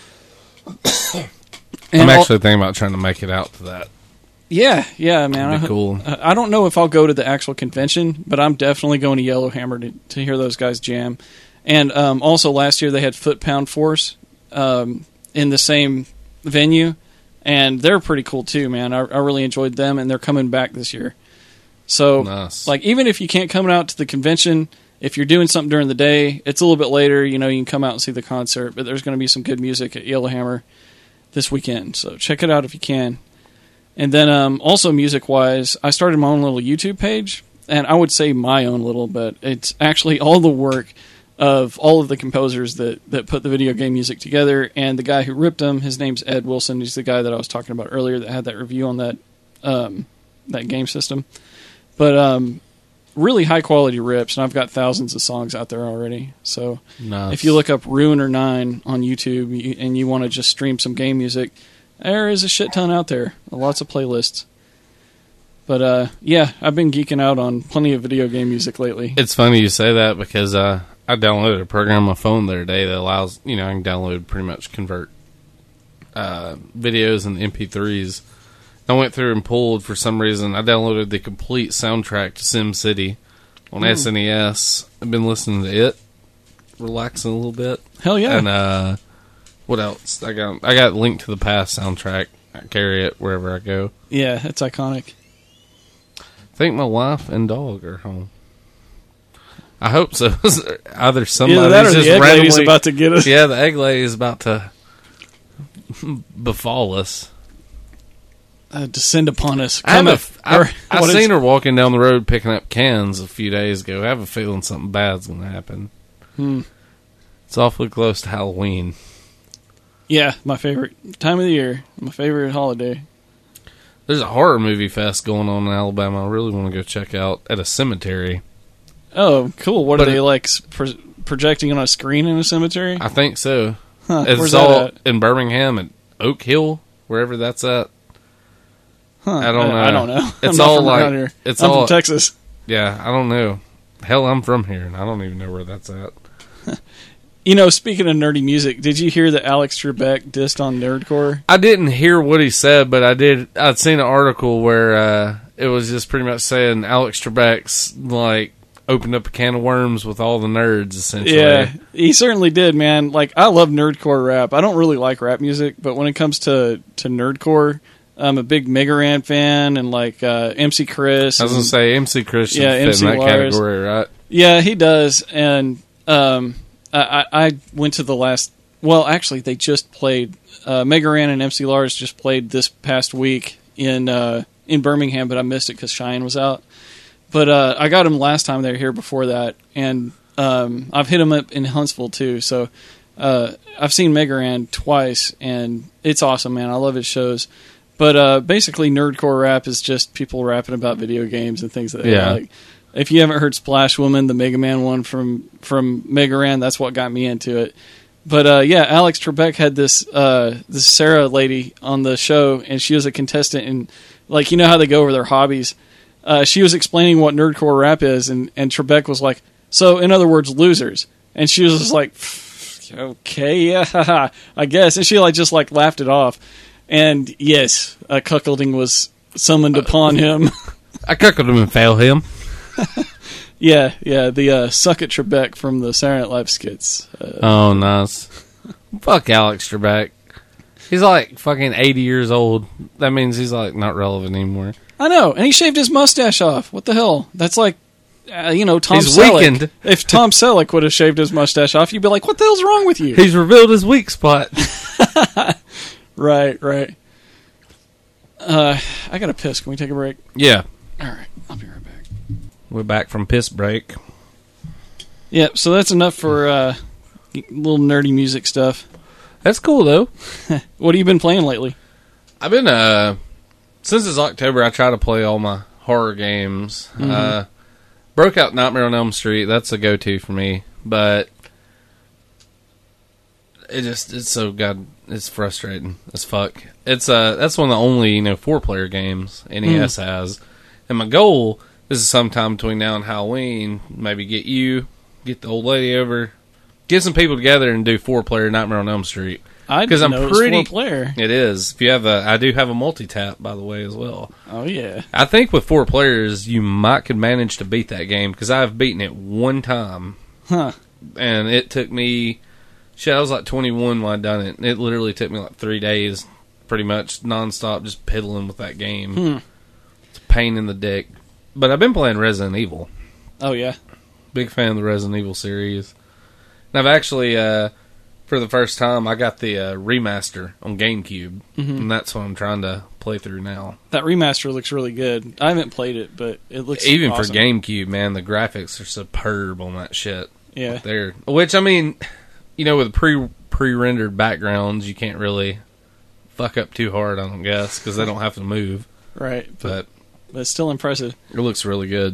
I'm actually thinking about trying to make it out to that. Yeah, man. That'd be cool. I don't know if I'll go to the actual convention, but I'm definitely going to Yellowhammer to hear those guys jam. And also last year they had Foot Pound Force in the same venue, and they're pretty cool too, man. I really enjoyed them, and they're coming back this year. So, like, even if you can't come out to the convention, if you're doing something during the day, it's a little bit later, you can come out and see the concert, but there's going to be some good music at Yellowhammer this weekend, so check it out if you can. And then also music-wise, I started my own little YouTube page, and I would say my own little, but it's actually all the work of all of the composers that put the video game music together, and the guy who ripped them, his name's Ed Wilson. He's the guy that I was talking about earlier that had that review on that game system. But really high quality rips, and I've got thousands of songs out there already. So nice. If you look up Ruiner 9 on YouTube and you want to just stream some game music, there is a shit ton out there. Lots of playlists. But yeah, I've been geeking out on plenty of video game music lately. It's funny you say that because I downloaded a program on my phone the other day that allows, I can download, pretty much convert videos and MP3s. I went through and pulled, for some reason, I downloaded the complete soundtrack to SimCity on SNES. I've been listening to it, relaxing a little bit. Hell yeah. And what else? I got Link to the Past soundtrack. I carry it wherever I go. Yeah, it's iconic. I think my wife and dog are home. I hope so. Either somebody's that or just the egg randomly lady's about to get us. Yeah, the egg lady is about to befall us. Descend upon us. I've seen her walking down the road picking up cans a few days ago. I have a feeling something bad's going to happen. It's awfully close to Halloween. Yeah, my favorite time of the year. My favorite holiday. There's a horror movie fest going on in Alabama I really want to go check out at a cemetery. Oh, cool. What are they, like, projecting on a screen in a cemetery? I think so. Huh, it's where's all that at? in Birmingham at Oak Hill, wherever that's at. Huh, I don't know. It's all like here. I'm from Texas. Yeah, I don't know. Hell, I'm from here, and I don't even know where that's at. Speaking of nerdy music, did you hear that Alex Trebek dissed on Nerdcore? I didn't hear what he said, but I'd seen an article where it was just pretty much saying Alex Trebek's like opened up a can of worms with all the nerds, essentially. Yeah, he certainly did, man. Like, I love nerdcore rap. I don't really like rap music, but when it comes to nerdcore, I'm a big Mega Ran fan, and like MC Chris. I was going to say MC Chris should fit MC in that Lars. category, right? Yeah, he does. And I went to the last... Well, actually, they just played... Mega Ran and MC Lars just played this past week in Birmingham, but I missed it because Cheyenne was out. But I got him last time they were here before that, and I've hit him up in Huntsville, too. So I've seen Mega Ran twice, and it's awesome, man. I love his shows. But basically, nerdcore rap is just people rapping about video games and things that they like. If you haven't heard Splash Woman, the Mega Man one from Mega Ran, that's what got me into it. But yeah, Alex Trebek had this Sarah lady on the show, and she was a contestant, and like, how they go over their hobbies. She was explaining what nerdcore rap is, and Trebek was like, so in other words, losers. And she was just like, okay, yeah, I guess. And she just laughed it off. And yes, cuckolding was summoned upon him. I cuckolded him and failed him. Yeah, the Suck It Trebek from the Saturday Night Live skits. Oh, nice. Fuck Alex Trebek. He's like fucking 80 years old. That means he's like not relevant anymore. I know, and he shaved his mustache off. What the hell? That's like, Tom he's Selleck. weakened. If Tom Selleck would have shaved his mustache off, you'd be like, what the hell's wrong with you? He's revealed his weak spot. Right. I gotta piss. Can we take a break? Yeah. All right, I'll be right back. We're back from piss break. Yeah, so that's enough for little nerdy music stuff. That's cool, though. What have you been playing lately? I've been, since it's October, I try to play all my horror games. Mm-hmm. Broke out Nightmare on Elm Street. That's a go-to for me. But it's so it's frustrating as fuck. That's one of the only 4-player games NES has, and my goal is sometime between now and Halloween, maybe get the old lady over, get some people together and do 4-player Nightmare on Elm Street. Because I'm pretty 4-player. It is. If you have I do have a multi-tap, by the way, as well. Oh yeah. I think with 4 players you could manage to beat that game, because I've beaten it one time. Huh. And it took me. Shit, I was like 21 when I done it. It literally took me like 3 days, pretty much nonstop, just piddling with that game. It's a pain in the dick. But I've been playing Resident Evil. Oh yeah, big fan of the Resident Evil series. And I've actually, for the first time, I got the remaster on GameCube, and that's what I'm trying to play through now. That remaster looks really good. I haven't played it, but it looks even awesome. For GameCube, man. The graphics are superb on that shit. Yeah, there. Which I mean. With pre-rendered backgrounds, you can't really fuck up too hard, I don't guess, because they don't have to move. Right. But it's still impressive. It looks really good.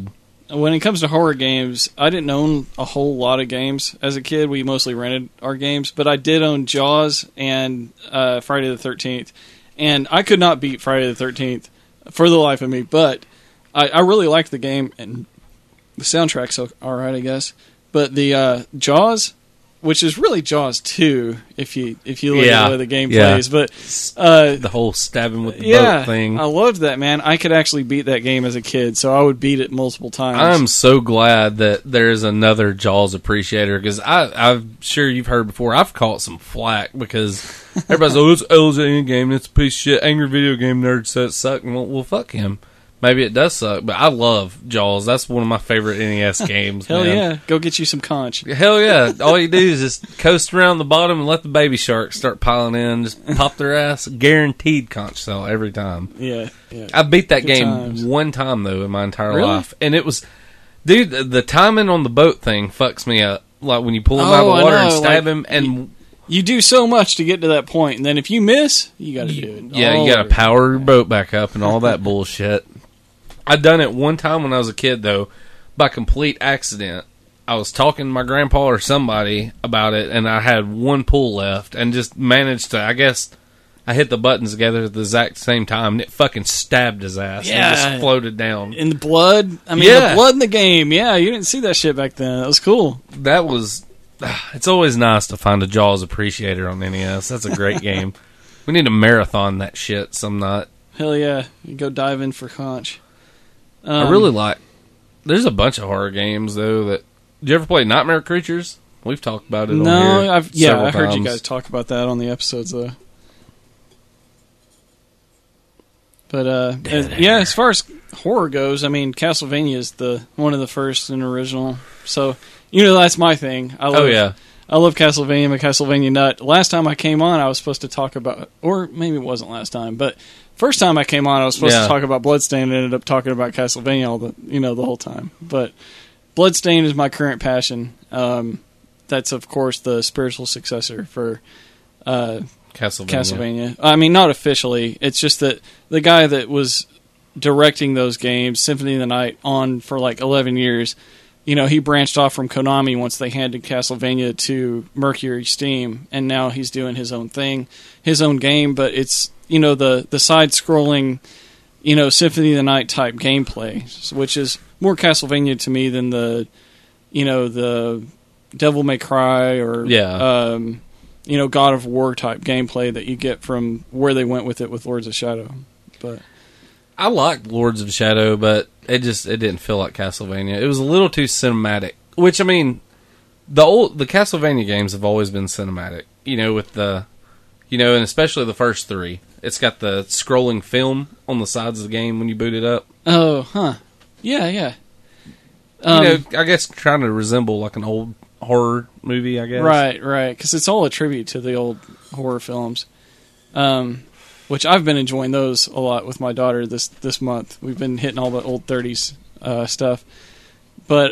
when it comes to horror games, I didn't own a whole lot of games as a kid. We mostly rented our games, but I did own Jaws and Friday the 13th. And I could not beat Friday the 13th for the life of me, but I really liked the game, and the soundtrack's all right, I guess. But the Jaws, which is really Jaws 2, if you look at the way the game plays. But the whole stabbing with the boat thing. I loved that, man. I could actually beat that game as a kid, so I would beat it multiple times. I'm so glad that there's another Jaws appreciator, because I'm sure you've heard before, I've caught some flack because everybody's like, it's LJ game, it's a piece of shit, angry video game nerd said it sucked. Well, fuck him. Maybe it does suck, but I love Jaws. That's one of my favorite NES games. Hell man. Yeah. Go get you some conch. Hell yeah. All you do is just coast around the bottom and let the baby sharks start piling in. Just pop their ass. Guaranteed conch cell every time. Yeah. I beat that Good game times. one time, though, in my entire Really? life. And it was... Dude, the timing on the boat thing fucks me up. Like when you pull him out of the water and stab him and... You do so much to get to that point, and then if you miss, you got to do it. Yeah, you got to power your boat back up and all that bullshit. I done it one time when I was a kid, though, by complete accident. I was talking to my grandpa or somebody about it, and I had one pull left, and just managed to, I guess, I hit the buttons together at the exact same time, and it fucking stabbed his ass and just floated down. In the blood? I mean, the blood in the game. Yeah, you didn't see that shit back then. That was cool. That was... It's always nice to find a Jaws appreciator on NES. That's a great game. We need to marathon that shit some night. Hell yeah. You go dive in for conch. I really like... There's a bunch of horror games, though, that... Did you ever play Nightmare Creatures? We've talked about it on here I heard times. you guys talk about that on the episodes, though. But, as far as horror goes, I mean, Castlevania is one of the first and original. So, that's my thing. I love Castlevania. I'm a Castlevania nut. Last time I came on, I was supposed to talk about... Or maybe it wasn't last time, but... First time I came on, I was supposed to talk about Bloodstained and ended up talking about Castlevania the whole time. But Bloodstained is my current passion. That's, of course, the spiritual successor for Castlevania. I mean, not officially. It's just that the guy that was directing those games, Symphony of the Night, on for like 11 years, he branched off from Konami once they handed Castlevania to Mercury Steam, and now he's doing his own thing, his own game, but it's... the side-scrolling, Symphony of the Night type gameplay, which is more Castlevania to me than the Devil May Cry or, God of War type gameplay that you get from where they went with it with Lords of Shadow. But I liked Lords of Shadow, but it didn't feel like Castlevania. It was a little too cinematic, which, I mean, the Castlevania games have always been cinematic, with the... and especially the first three. It's got the scrolling film on the sides of the game when you boot it up. Oh, huh. Yeah. I guess trying to resemble like an old horror movie, I guess. Right. Because it's all a tribute to the old horror films. Which I've been enjoying those a lot with my daughter this month. We've been hitting all the old 30s stuff. But,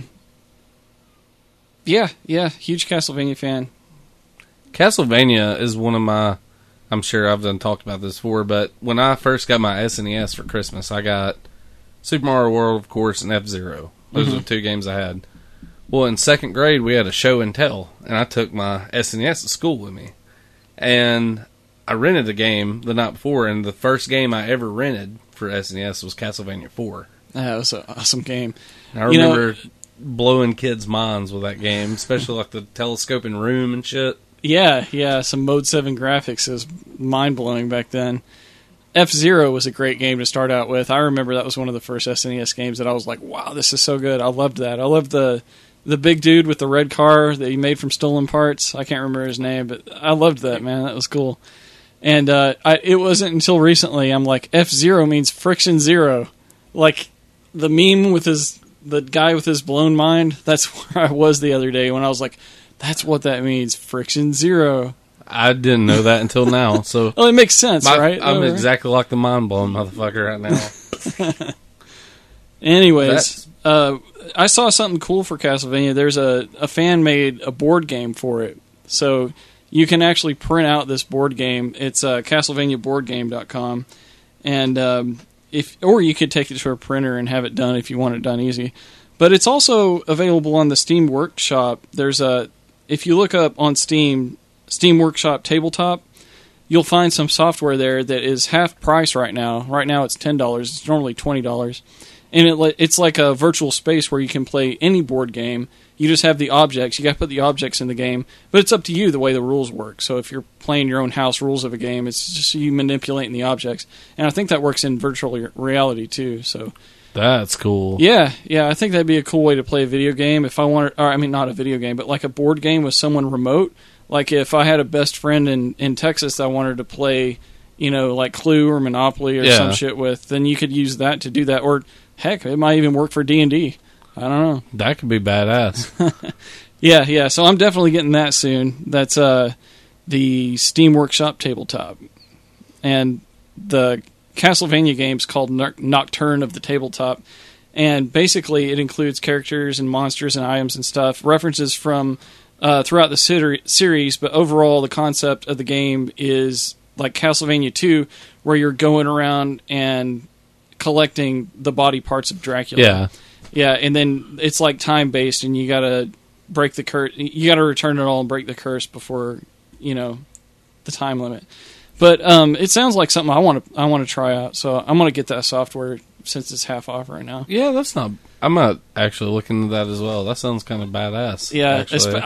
huge Castlevania fan. Castlevania is one of my... I'm sure I've talked about this before, but when I first got my SNES for Christmas, I got Super Mario World, of course, and F-Zero. Those are the two games I had. Well, in second grade, we had a show and tell, and I took my SNES to school with me. And I rented a game the night before, and the first game I ever rented for SNES was Castlevania 4. That was an awesome game. And I remember blowing kids' minds with that game, especially like the telescoping room and shit. Yeah, some Mode 7 graphics is mind-blowing back then. F-Zero was a great game to start out with. I remember that was one of the first SNES games that I was like, wow, this is so good. I loved that. I loved the big dude with the red car that he made from stolen parts. I can't remember his name, but I loved that, man. That was cool. And it wasn't until recently I'm like, F-Zero means friction zero. Like, the meme with the guy with his blown mind, that's where I was the other day when I was like, that's what that means, friction zero. I didn't know that until now. So well, it makes sense, right? I'm exactly like the mind-blown motherfucker right now. Anyways, I saw something cool for Castlevania. There's a fan made a board game for it. So you can actually print out this board game. It's CastlevaniaBoardGame.com. And or you could take it to a printer and have it done if you want it done easy. But it's also available on the Steam Workshop. If you look up on Steam Workshop Tabletop, you'll find some software there that is half price right now. Right now it's $10. It's normally $20. And it's like a virtual space where you can play any board game. You just have the objects. You got to put the objects in the game. But it's up to you the way the rules work. So if you're playing your own house rules of a game, it's just you manipulating the objects. And I think that works in virtual reality too. So that's cool. Yeah. I think that'd be a cool way to play a video game. If I wanted, or I mean, not a video game, but like a board game with someone remote. Like if I had a best friend in Texas that I wanted to play, like Clue or Monopoly or some shit with, then you could use that to do that. Or heck, it might even work for D&D. I don't know. That could be badass. Yeah. So I'm definitely getting that soon. That's the Steam Workshop Tabletop. And the Castlevania game's called Nocturne of the Tabletop. And basically it includes characters and monsters and items and stuff, references from throughout the series, but overall the concept of the game is like Castlevania 2, where you're going around and collecting the body parts of Dracula. Yeah, and then it's like time-based, and you gotta break the curse. You gotta return it all and break the curse before, the time limit. But it sounds like something I want to try out, so I'm going to get that software since it's half off right now. Yeah, that's not... I'm not actually looking into that as well. That sounds kind of badass. Yeah,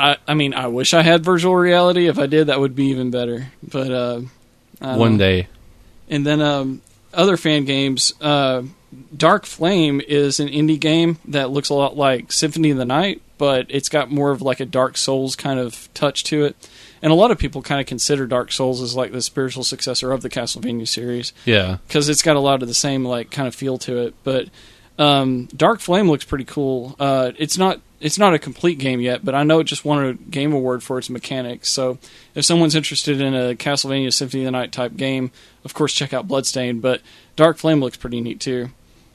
I wish I had virtual reality. If I did, that would be even better. But one day. And then other fan games. Dark Flame is an indie game that looks a lot like Symphony of the Night, but it's got more of like a Dark Souls kind of touch to it. And a lot of people kind of consider Dark Souls as like the spiritual successor of the Castlevania series. Yeah, because it's got a lot of the same like kind of feel to it. But Dark Flame looks pretty cool. It's not a complete game yet, but I know it just won a game award for its mechanics. So if someone's interested in a Castlevania Symphony of the Night type game, of course check out Bloodstained. But Dark Flame looks pretty neat too.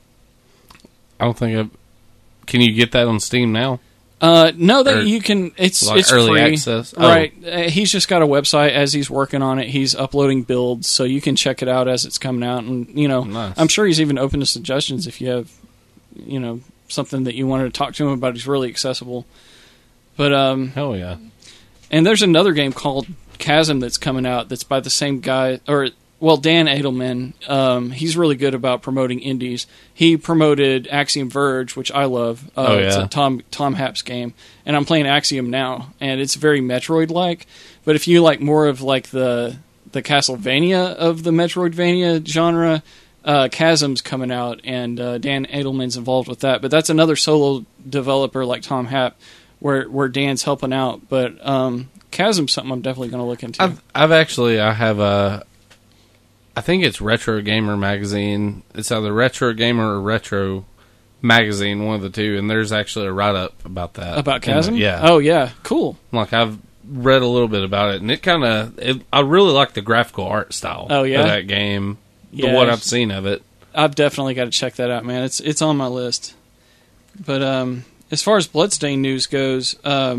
I don't think can you get that on Steam now? No, that you can. It's early free. Access, right? He's just got a website as he's working on it. He's uploading builds, so you can check it out as it's coming out. And nice. I'm sure he's even open to suggestions if you have, something that you wanted to talk to him about. He's really accessible. But hell yeah! And there's another game called Chasm that's coming out. That's by the same guy, Dan Edelman. He's really good about promoting indies. He promoted Axiom Verge, which I love. It's a Tom Happ's game, and I'm playing Axiom now, and it's very Metroid-like. But if you like more of like the Castlevania of the Metroidvania genre, Chasm's coming out, and Dan Edelman's involved with that. But that's another solo developer like Tom Happ, where Dan's helping out. But Chasm's something I'm definitely going to look into. I have a. I think it's Retro Gamer Magazine. It's either Retro Gamer or Retro Magazine, one of the two. And there's actually a write-up about that. About Chasm? Yeah. Oh, yeah. Cool. Like, I've read a little bit about it, and it kind of... I really like the graphical art style of that game, what I've seen of it. I've definitely got to check that out, man. It's on my list. But as far as Bloodstained news goes,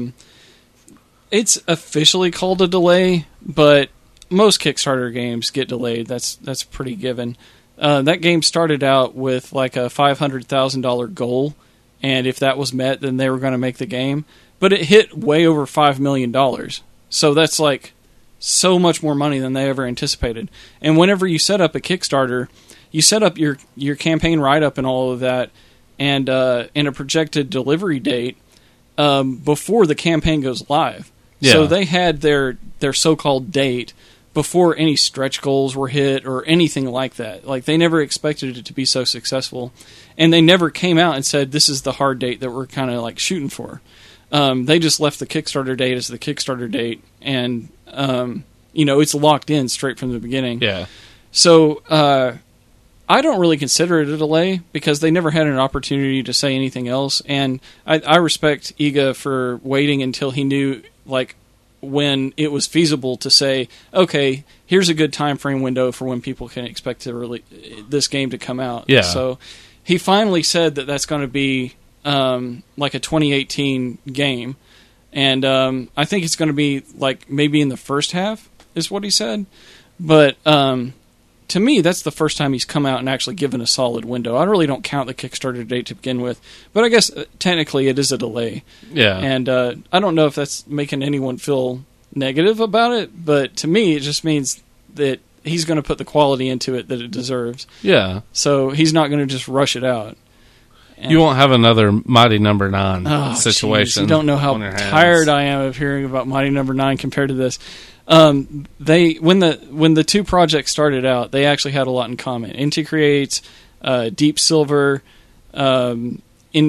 it's officially called a delay, but... most Kickstarter games get delayed. That's pretty given. That game started out with like a $500,000 goal, and if that was met, then they were going to make the game. But it hit way over $5 million. So that's like so much more money than they ever anticipated. And whenever you set up a Kickstarter, you set up your campaign write-up and all of that, and in a projected delivery date before the campaign goes live. Yeah. So they had their so-called date before any stretch goals were hit or anything like that. Like, they never expected it to be so successful. And they never came out and said, this is the hard date that we're kind of, like, shooting for. They just left the Kickstarter date as the Kickstarter date. And, it's locked in straight from the beginning. Yeah. So, I don't really consider it a delay because they never had an opportunity to say anything else. And I respect Iga for waiting until he knew, like, when it was feasible to say, okay, here's a good time frame window for when people can expect this game to come out. Yeah. So he finally said that that's going to be like a 2018 game, and I think it's going to be like maybe in the first half is what he said. But to me, that's the first time he's come out and actually given a solid window. I really don't count the Kickstarter date to begin with, but I guess technically it is a delay. Yeah. And I don't know if that's making anyone feel negative about it, but to me, it just means that he's going to put the quality into it that it deserves. Yeah. So he's not going to just rush it out. And you won't have another Mighty Number 9 situation. You don't know how tired I am of hearing about Mighty Number 9 compared to this. When the two projects started out, they actually had a lot in common. Inti Creates, Deep Silver, Inafune,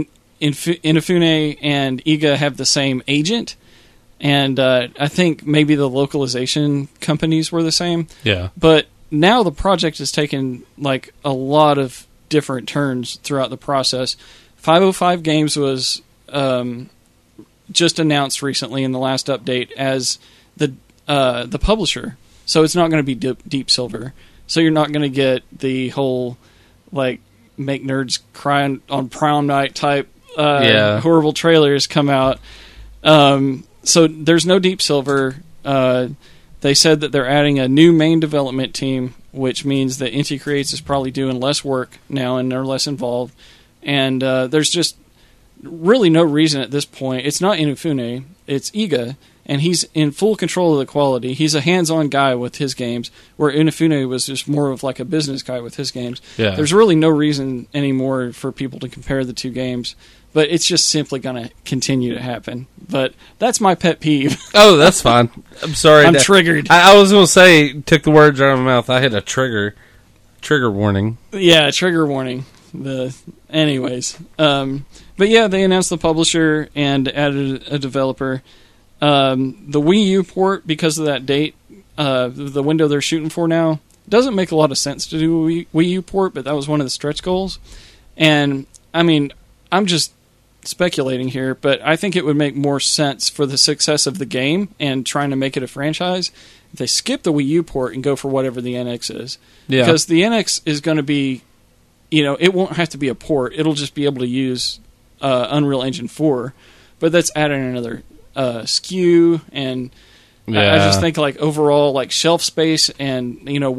and IGA have the same agent. And I think maybe the localization companies were the same. Yeah. But now the project has taken like a lot of different turns throughout the process. 505 Games was just announced recently in the last update as the publisher. So it's not going to be Deep Silver. So you're not going to get the whole like make nerds cry on prom night type horrible trailers come out. So there's no Deep Silver. They said that they're adding a new main development team, which means that Inti Creates is probably doing less work now and they're less involved. And there's just really no reason at this point. It's not Inafune, it's IGA, and he's in full control of the quality. He's a hands-on guy with his games, where Inafune was just more of like a business guy with his games. Yeah. There's really no reason anymore for people to compare the two games. But it's just simply going to continue to happen. But that's my pet peeve. Oh, that's fine. I'm sorry. I'm triggered. I was going to say, took the words out of my mouth. I hit a trigger warning. Yeah, trigger warning. Anyways. But yeah, they announced the publisher and added a developer. The Wii U port, because of that date, the window they're shooting for now, doesn't make a lot of sense to do a Wii U port, but that was one of the stretch goals. And, I mean, I'm just speculating here, but I think it would make more sense for the success of the game and trying to make it a franchise if they skip the Wii U port and go for whatever the NX is. Yeah. Because the NX is going to be, it won't have to be a port. It'll just be able to use Unreal Engine 4, but that's adding another SKU, and I just think like overall like shelf space and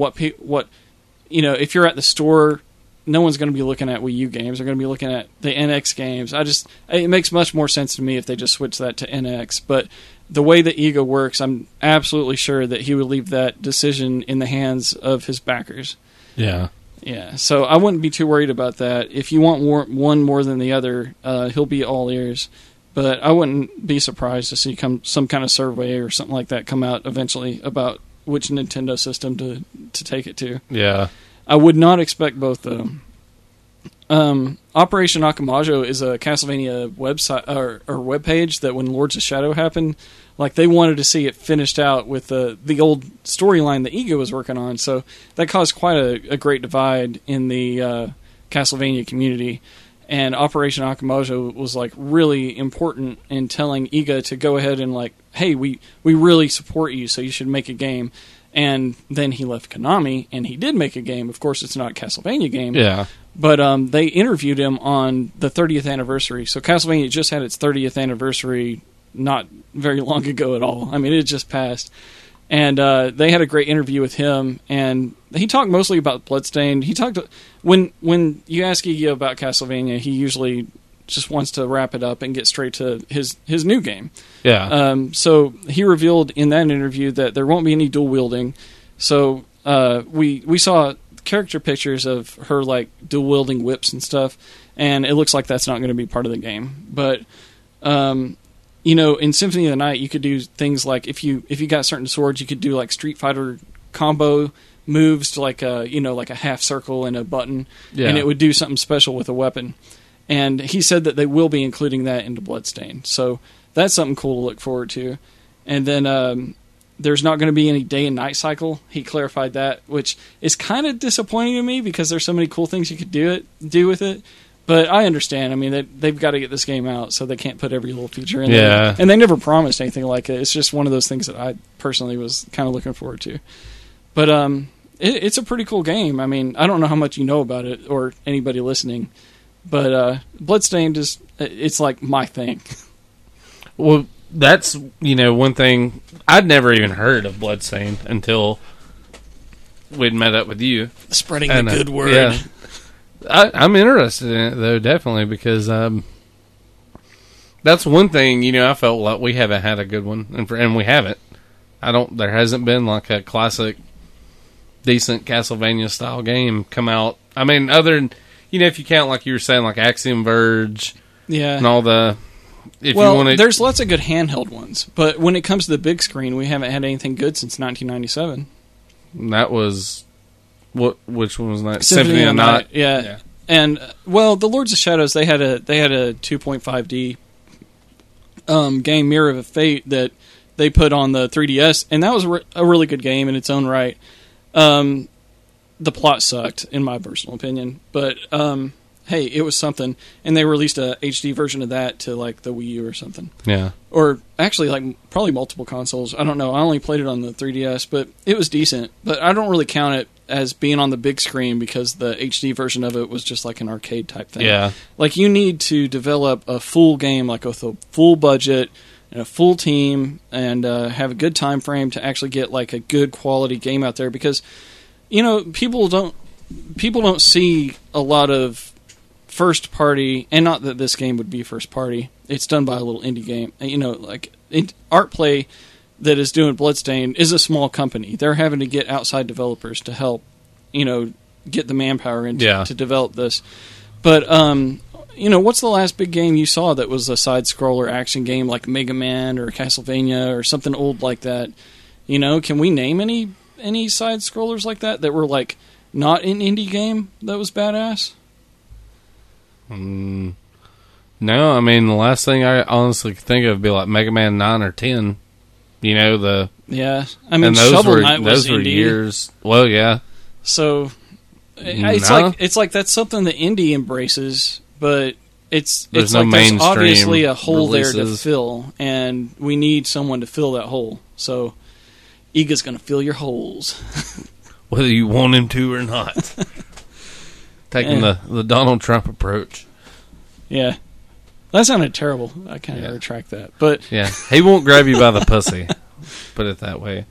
if you're at the store, no one's going to be looking at Wii U games. They're going to be looking at the NX games. It makes much more sense to me if they just switch that to NX. But the way that IGA works, I'm absolutely sure that he would leave that decision in the hands of his backers. Yeah. Yeah. So I wouldn't be too worried about that. If you want one more than the other, he'll be all ears. But I wouldn't be surprised to see some kind of survey or something like that come out eventually about which Nintendo system to take it to. Yeah. I would not expect both, though. Operation Akamajo is a Castlevania website or webpage that when Lords of Shadow happened, like they wanted to see it finished out with the old storyline that IGA was working on. So that caused quite a great divide in the Castlevania community. And Operation Akamajo was like really important in telling IGA to go ahead and like, hey, we really support you, so you should make a game. And then he left Konami, and he did make a game. Of course, it's not a Castlevania game. Yeah. But they interviewed him on the 30th anniversary. So Castlevania just had its 30th anniversary not very long ago at all. I mean, it just passed. And they had a great interview with him, and he talked mostly about Bloodstained. He talked when you ask Iggy about Castlevania, he usually just wants to wrap it up and get straight to his new game. Yeah. So he revealed in that interview that there won't be any dual wielding. So we saw character pictures of her like dual wielding whips and stuff, and it looks like that's not going to be part of the game. But in Symphony of the Night, you could do things like if you got certain swords, you could do like Street Fighter combo moves to like a half circle and a button, and it would do something special with a weapon. And he said that they will be including that into Bloodstained. So that's something cool to look forward to. And then there's not going to be any day and night cycle. He clarified that, which is kind of disappointing to me because there's so many cool things you could do with it. But I understand. I mean, they've got to get this game out, so they can't put every little feature in there. And they never promised anything like it. It's just one of those things that I personally was kind of looking forward to. But it's a pretty cool game. I mean, I don't know how much you know about it or anybody listening, but Bloodstained it's like my thing. Well, that's, one thing. I'd never even heard of Bloodstained until we'd met up with you. Spreading the good word. Yeah. I'm interested in it, though, definitely, because that's one thing, I felt like we haven't had a good one, and we haven't. There hasn't been like a classic, decent Castlevania-style game come out. I mean, other than, if you count, like you were saying, like Axiom Verge, and all the... there's lots of good handheld ones, but when it comes to the big screen, we haven't had anything good since 1997. That was... Which one was that? Symphony of the Night. Yeah. And, the Lords of Shadows, they had a 2.5D game, Mirror of Fate, that they put on the 3DS, and that was a really good game in its own right. The plot sucked, in my personal opinion, but hey, it was something. And they released a HD version of that to like the Wii U or something. Yeah. Or actually, like probably multiple consoles. I don't know. I only played it on the 3DS, but it was decent. But I don't really count it as being on the big screen because the HD version of it was just like an arcade type thing. Yeah. Like you need to develop a full game, like with a full budget and a full team, and have a good time frame to actually get like a good quality game out there. Because people don't see a lot of first party, and not that this game would be first party. It's done by a little indie game. Like Artplay that is doing Bloodstained is a small company. They're having to get outside developers to help, get the manpower in to develop this. But what's the last big game you saw that was a side scroller action game like Mega Man or Castlevania or something old like that? Can we name any side scrollers like that were like not an indie game that was badass? No, I mean, the last thing I honestly could think of would be like Mega Man 9 or 10. Yeah, I mean, Shovel Knight was those were years. Well, yeah. So it's like that's something that indie embraces, but it's there's like there's obviously a hole releases there to fill, and we need someone to fill that hole. So Iga's going to fill your holes, whether you want him to or not. Taking the Donald Trump approach. Yeah. That sounded terrible. I kind of retract that. But yeah, he won't grab you by the pussy. Put it that way.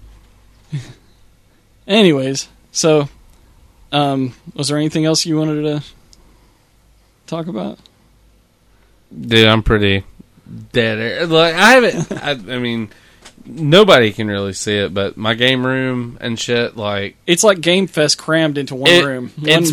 Anyways, so was there anything else you wanted to talk about? Dude, I'm pretty dead air. Like I haven't. I mean, nobody can really see it, but my game room and shit, like it's like Game Fest crammed into one room. It's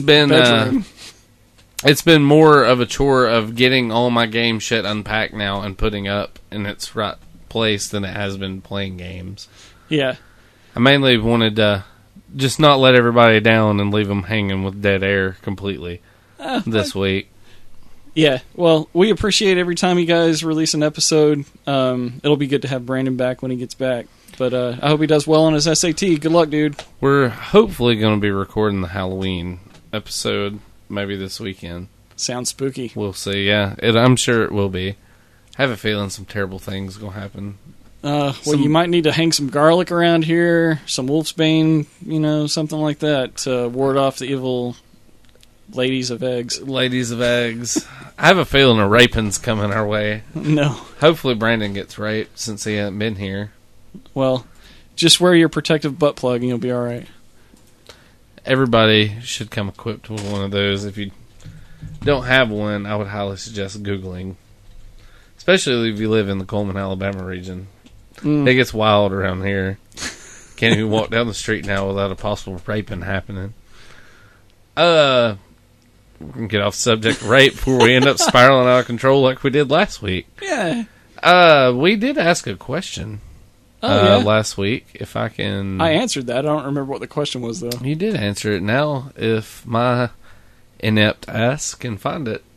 been more of a chore of getting all my game shit unpacked now and putting up in its right place than it has been playing games. Yeah, I mainly wanted to just not let everybody down and leave them hanging with dead air completely this week. Yeah, well, we appreciate every time you guys release an episode. It'll be good to have Brandon back when he gets back. But I hope he does well on his SAT. Good luck, dude. We're hopefully going to be recording the Halloween episode maybe this weekend. Sounds spooky. We'll see, yeah. I'm sure it will be. I have a feeling some terrible things are going to happen. You might need to hang some garlic around here, some wolfsbane, something like that to ward off the evil ladies of eggs. Ladies of eggs. I have a feeling a raping's coming our way. No. Hopefully Brandon gets raped since he hasn't been here. Well, just wear your protective butt plug and you'll be alright. Everybody should come equipped with one of those. If you don't have one, I would highly suggest Googling. Especially if you live in the Coleman, Alabama region. It gets wild around here. Can't even walk down the street now without a possible raping happening. We can get off the subject of rape before we end up spiraling out of control like we did last week. Yeah. We did ask a question last week. If I can... I answered that. I don't remember what the question was, though. You did answer it. Now, if my inept ass can find it.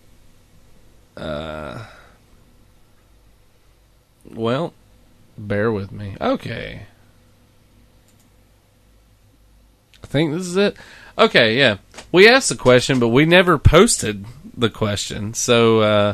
Well, bear with me. Okay. I think this is it. Okay, yeah. We asked the question, but we never posted the question. So,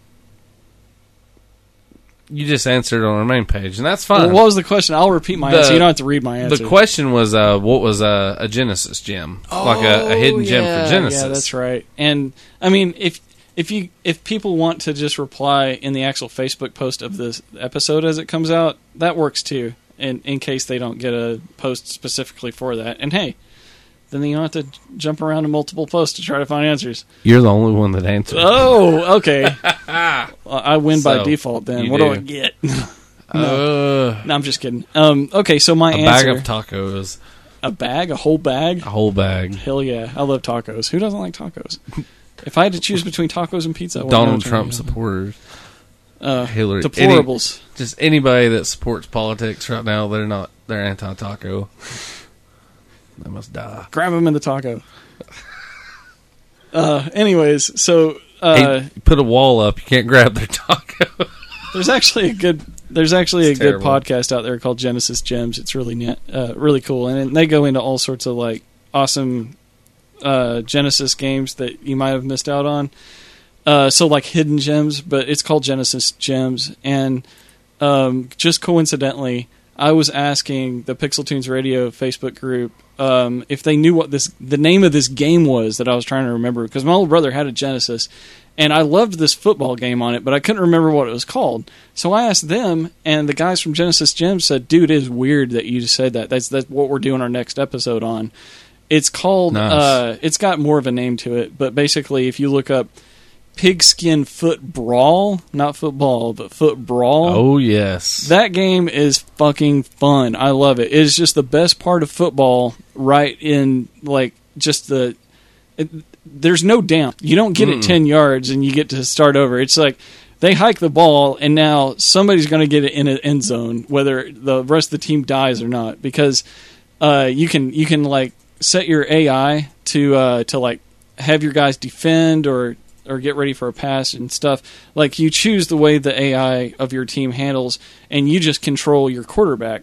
you just answered it on our main page, and that's fine. Well, what was the question? I'll repeat my answer. You don't have to read my answer. The question was, what was a Genesis gem? Like a hidden gem for Genesis. Yeah, that's right. And, I mean, if people want to just reply in the actual Facebook post of this episode as it comes out, that works too, in case they don't get a post specifically for that. And hey, Then you don't have to jump around to multiple posts to try to find answers. You're the only one that answered. Oh, okay. I win by default then. What do I get? No, I'm just kidding. Okay, so my answer... A bag of tacos. A bag? A whole bag? A whole bag. Hell yeah. I love tacos. Who doesn't like tacos? If I had to choose between tacos and pizza... Donald Trump supporters. Hillary. Deplorables. Just anybody that supports politics right now, they're anti-taco. They must die. Grab them in the taco. Anyways, so... hey, put a wall up. You can't grab their taco. There's actually a good podcast out there called Genesis Gems. It's really really cool, and they go into all sorts of like awesome Genesis games that you might have missed out on. So like hidden gems, but it's called Genesis Gems. And just coincidentally, I was asking the Pixel Tunes Radio Facebook group if they knew what the name of this game was that I was trying to remember, because my older brother had a Genesis, and I loved this football game on it, but I couldn't remember what it was called. So I asked them, and the guys from Genesis Gems said, "Dude, it is weird that you just said that. That's what we're doing our next episode on." It's called. Nice. It's got more of a name to it, but basically, if you look up Pigskin Foot Brawl, not football, but Foot Brawl. Oh, yes. That game is fucking fun. I love it. It is just the best part of football, right in, like, just there's no down. You don't get it 10 yards and you get to start over. It's like they hike the ball and now somebody's going to get it in an end zone, whether the rest of the team dies or not, because you can like set your AI to like have your guys defend or get ready for a pass and stuff. Like, you choose the way the AI of your team handles, and you just control your quarterback.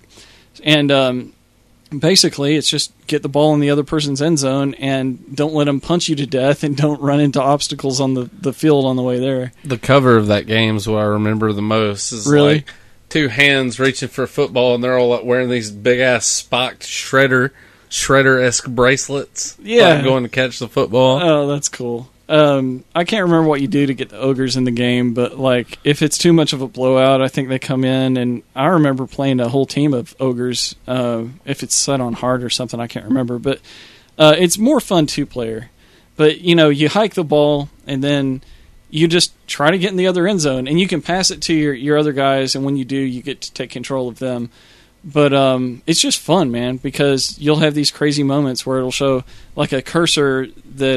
And basically, it's just get the ball in the other person's end zone and don't let them punch you to death and don't run into obstacles on the field on the way there. The cover of that game is what I remember the most. Is really? Like two hands reaching for a football, and they're all like wearing these big-ass spiked Shredder-esque bracelets. Yeah. Like going to catch the football. Oh, that's cool. I can't remember what you do to get the ogres in the game, but like if it's too much of a blowout, I think they come in, and I remember playing a whole team of ogres. If it's set on hard or something, I can't remember, but it's more fun 2-player. But you hike the ball, and then you just try to get in the other end zone, and you can pass it to your other guys, and when you do, you get to take control of them. But it's just fun, man, because you'll have these crazy moments where it'll show like a cursor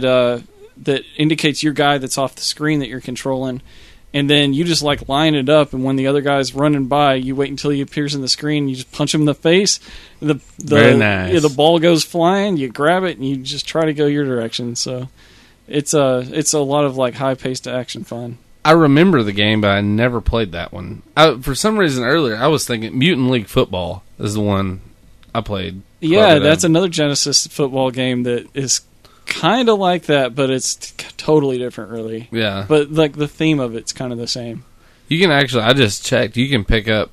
that indicates your guy that's off the screen that you're controlling, and then you just like line it up, and when the other guy's running by, you wait until he appears in the screen, you just punch him in the face, Very nice. The ball goes flying, you grab it, and you just try to go your direction. So it's a lot of like high-paced action fun. I remember the game, but I never played that one. For some reason earlier, I was thinking Mutant League Football is the one I played. Yeah, that's another Genesis football game that is kind of like that, but it's totally different, really. Yeah. But like the theme of it's kind of the same. You can actually, I just checked, you can pick up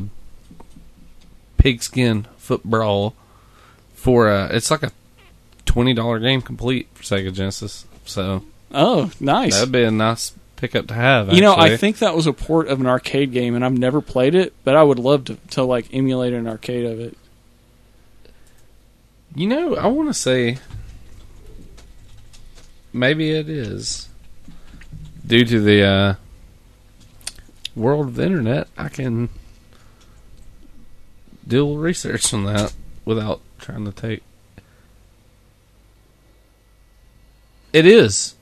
Pigskin Foot Brawl for, it's like a $20 game complete for Sega Genesis. So. Oh, nice. That'd be a nice pickup to have, actually. I think that was a port of an arcade game, and I've never played it, but I would love to like emulate an arcade of it. I want to say maybe it is. Due to the world of the internet, I can do a little research on that without trying to take. It is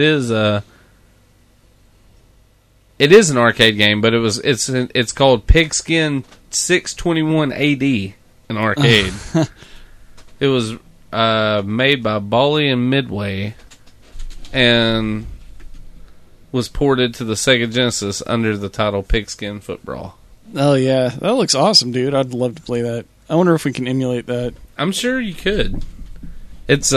an arcade game, but it's called Pigskin 621 AD, an arcade. It was made by Bally and Midway and was ported to the Sega Genesis under the title Pigskin Foot Brawl. Oh yeah, that looks awesome, dude. I'd love to play that. I wonder if we can emulate that. I'm sure you could. It's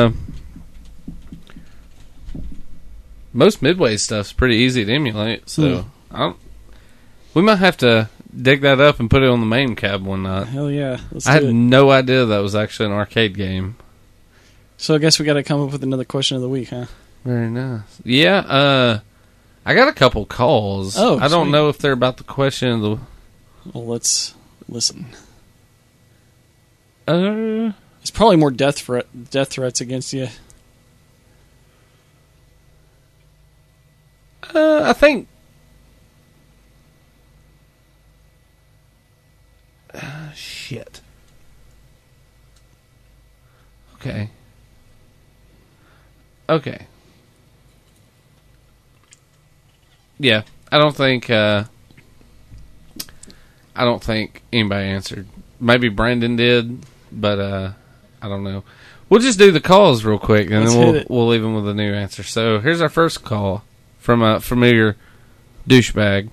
most Midway stuff's pretty easy to emulate, so we might have to dig that up and put it on the main cab one night. Hell yeah. I had no idea that was actually an arcade game. So I guess we got to come up with another question of the week, huh? Very nice. Yeah, I got a couple calls. Oh, I don't know if they're about the question of the... Well, let's listen. It's probably more death threats against you. I think. Shit. Okay. Yeah, I don't think anybody answered. Maybe Brandon did, but I don't know. We'll just do the calls real quick, and then we'll leave them with a new answer. So here's our first call from a familiar douchebag.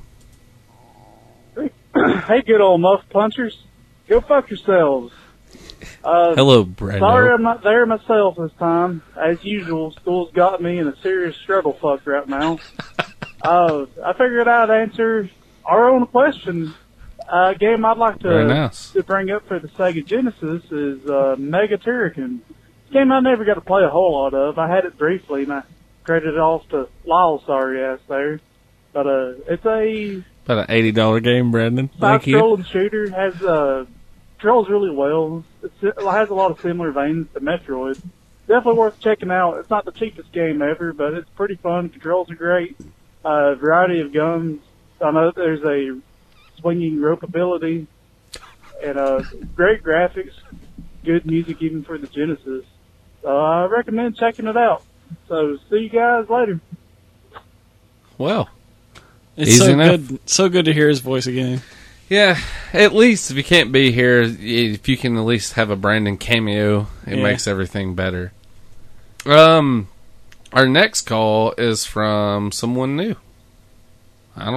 Hey, good old muff punchers. Go fuck yourselves. Hello, Brando. Sorry I'm not there myself this time. As usual, school's got me in a serious struggle fuck right now. I figured I'd answer our own question. A game I'd like to bring up for the Sega Genesis is Mega Turrican. This game I never got to play a whole lot of. I had it briefly, and I credit it off to Lyle, sorry ass there. But it's about an $80 game, Brandon. Thank you. Side-scrolling shooter controls really well. It has a lot of similar veins to Metroid. Definitely worth checking out. It's not the cheapest game ever, but it's pretty fun. Controls are great. Variety of guns. I know there's a swinging rope ability, and great graphics, good music even for the Genesis. So I recommend checking it out. So see you guys later. Well, it's so good to hear his voice again. Yeah, at least if you can't be here, if you can at least have a Brandon cameo, it makes everything better. Our next call is from someone new. I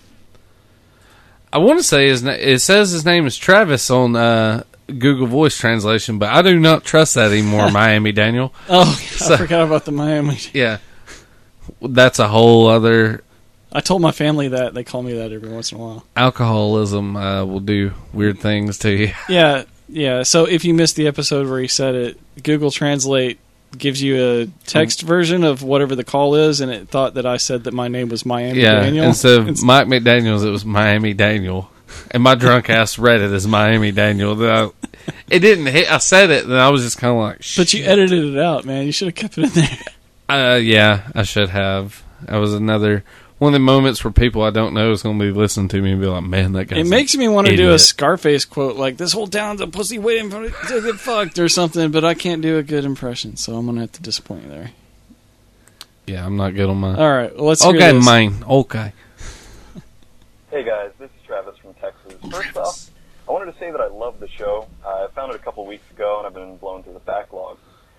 want to say it says his name is Travis on Google Voice Translation, but I do not trust that anymore, Miami Daniel. Oh, I forgot about the Miami. Yeah. That's a whole other... I told my family that. They call me that every once in a while. Alcoholism will do weird things to you. Yeah. So if you missed the episode where he said it, Google Translate gives you a text version of whatever the call is, and it thought that I said that my name was Miami Daniel. Instead of Mike McDaniels, it was Miami Daniel. And my drunk ass read it as Miami Daniel. It didn't hit. I said it, and I was just kind of like, shit. But you edited it out, man. You should have kept it in there. Yeah, I should have. That was another... one of the moments where people I don't know is going to be listening to me and be like, man, that guy's It makes me want to do a Scarface quote, like, this whole town's a pussy waiting for it to get fucked or something, but I can't do a good impression, so I'm going to have to disappoint you there. Yeah, I'm not good on mine. All right, well, let's hear this. Okay, mine. Okay. Hey, guys, this is Travis from Texas. First off, I wanted to say that I love the show. I found it a couple weeks ago, and I've been blown through the backlog.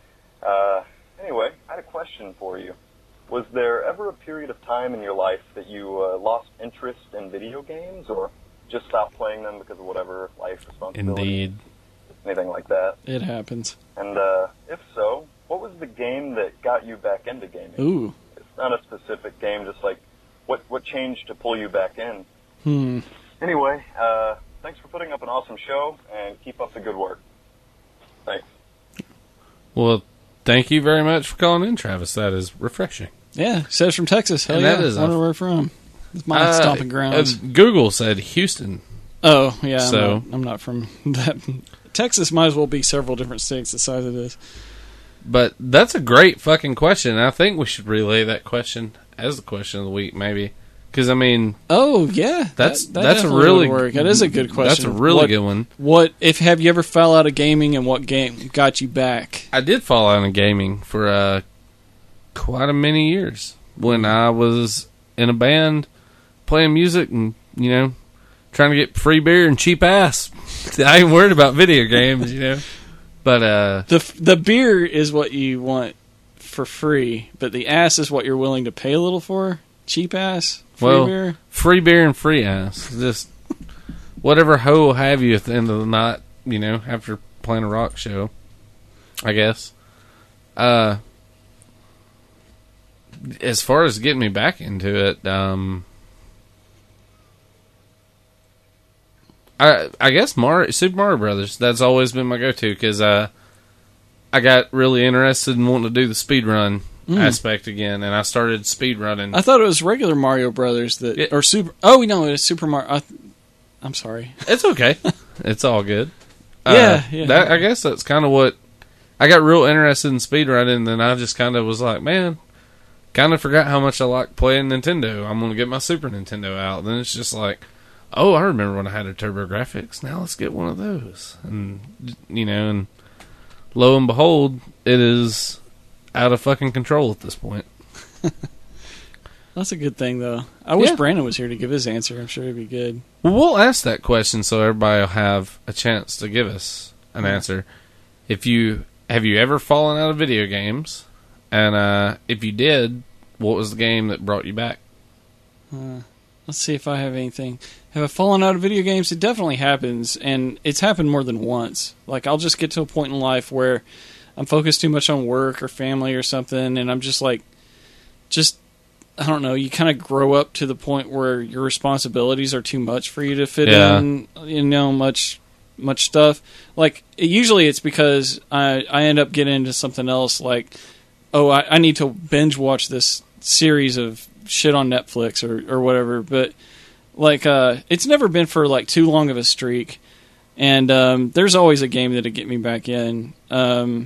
Anyway, I had a question for you. Was there ever a period of time in your life that you lost interest in video games or just stopped playing them because of whatever life responsibility? Indeed. Anything like that? It happens. And if so, what was the game that got you back into gaming? Ooh. It's not a specific game, just like what changed to pull you back in? Anyway, thanks for putting up an awesome show, and keep up the good work. Thanks. Well, thank you very much for calling in, Travis. That is refreshing. Yeah, says from Texas. Hell yeah, I wonder where we're from. It's my stomping grounds. Google said Houston. Oh, yeah, so, I'm not from that. Texas might as well be several different states the size it is. But that's a great fucking question. I think we should relay that question as the question of the week, maybe. Because, I mean... Oh, yeah. That's a really... Work. That is a good question. That's a really good one. Have you ever fell out of gaming, and what game got you back? I did fall out of gaming for quite a many years. When I was in a band, playing music, and, trying to get free beer and cheap ass. I ain't worried about video games, But the beer is what you want for free, but the ass is what you're willing to pay a little for. Cheap ass, beer, free beer and free ass. Just whatever hoe will have you at the end of the night. After playing a rock show, I guess. As far as getting me back into it, I guess Super Mario Brothers. That's always been my go-to because I got really interested in wanting to do the speedrun aspect again, and I started speedrunning. I thought it was regular Mario Brothers or Super. Oh no, it was Super Mario. I'm sorry. It's okay. It's all good. Yeah. I guess that's kind of what I got real interested in speedrunning, and then I just kind of was like, man, kind of forgot how much I like playing Nintendo. I'm going to get my Super Nintendo out. Then it's just like, oh, I remember when I had a TurboGrafx. Now let's get one of those. And, and lo and behold, it is out of fucking control at this point. That's a good thing, though. I wish Brandon was here to give his answer. I'm sure it'd be good. Well, we'll ask that question so everybody will have a chance to give us an answer. Have you ever fallen out of video games? And if you did, what was the game that brought you back? Let's see if I have anything. Have I fallen out of video games? It definitely happens, and it's happened more than once. Like, I'll just get to a point in life where I'm focused too much on work or family or something, and I'm just like, I don't know, you kind of grow up to the point where your responsibilities are too much for you to fit in, much stuff. Like, usually it's because I end up getting into something else, like, I need to binge watch this series of shit on Netflix or whatever. But, like, it's never been for, like, too long of a streak. And there's always a game that'll get me back in. Let's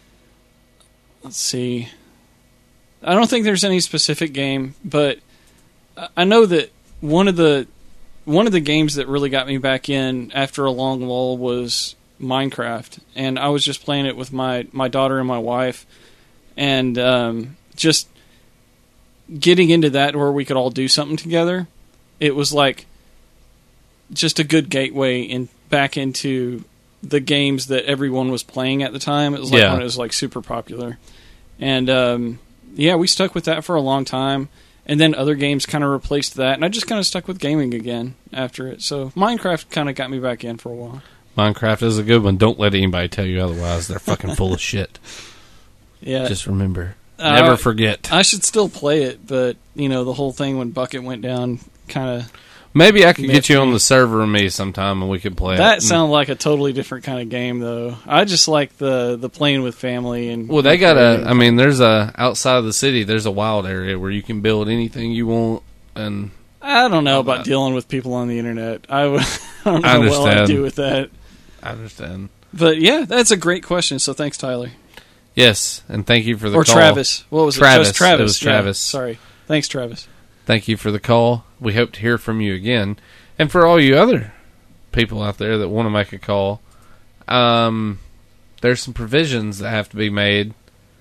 see. I don't think there's any specific game, but I know that one of the games that really got me back in after a long lull was Minecraft, and I was just playing it with my daughter and my wife, and just getting into that where we could all do something together. It was like just a good gateway back into the games that everyone was playing at the time. It was like when it was like super popular, and we stuck with that for a long time, and then other games kind of replaced that, and I just kind of stuck with gaming again after it. So Minecraft kind of got me back in for a while. Minecraft is a good one. Don't let anybody tell you otherwise. They're fucking full of shit. Yeah. Just remember. Never forget. I should still play it, but, the whole thing when Bucket went down kind of... Maybe I could get you on the server with me sometime and we could play it. That sounds like a totally different kind of game, though. I just like the playing with family. And well, they got there's outside of the city, there's a wild area where you can build anything you want. And I don't know about dealing with people on the internet. I don't know what I'd do with that. I understand. But yeah, that's a great question, so thanks, Tyler. Yes, and thank you for the call. Or Travis. What was it? Travis. Travis. It was Travis. Yeah, sorry. Thanks, Travis. Thank you for the call. We hope to hear from you again. And for all you other people out there that want to make a call, there's some provisions that have to be made,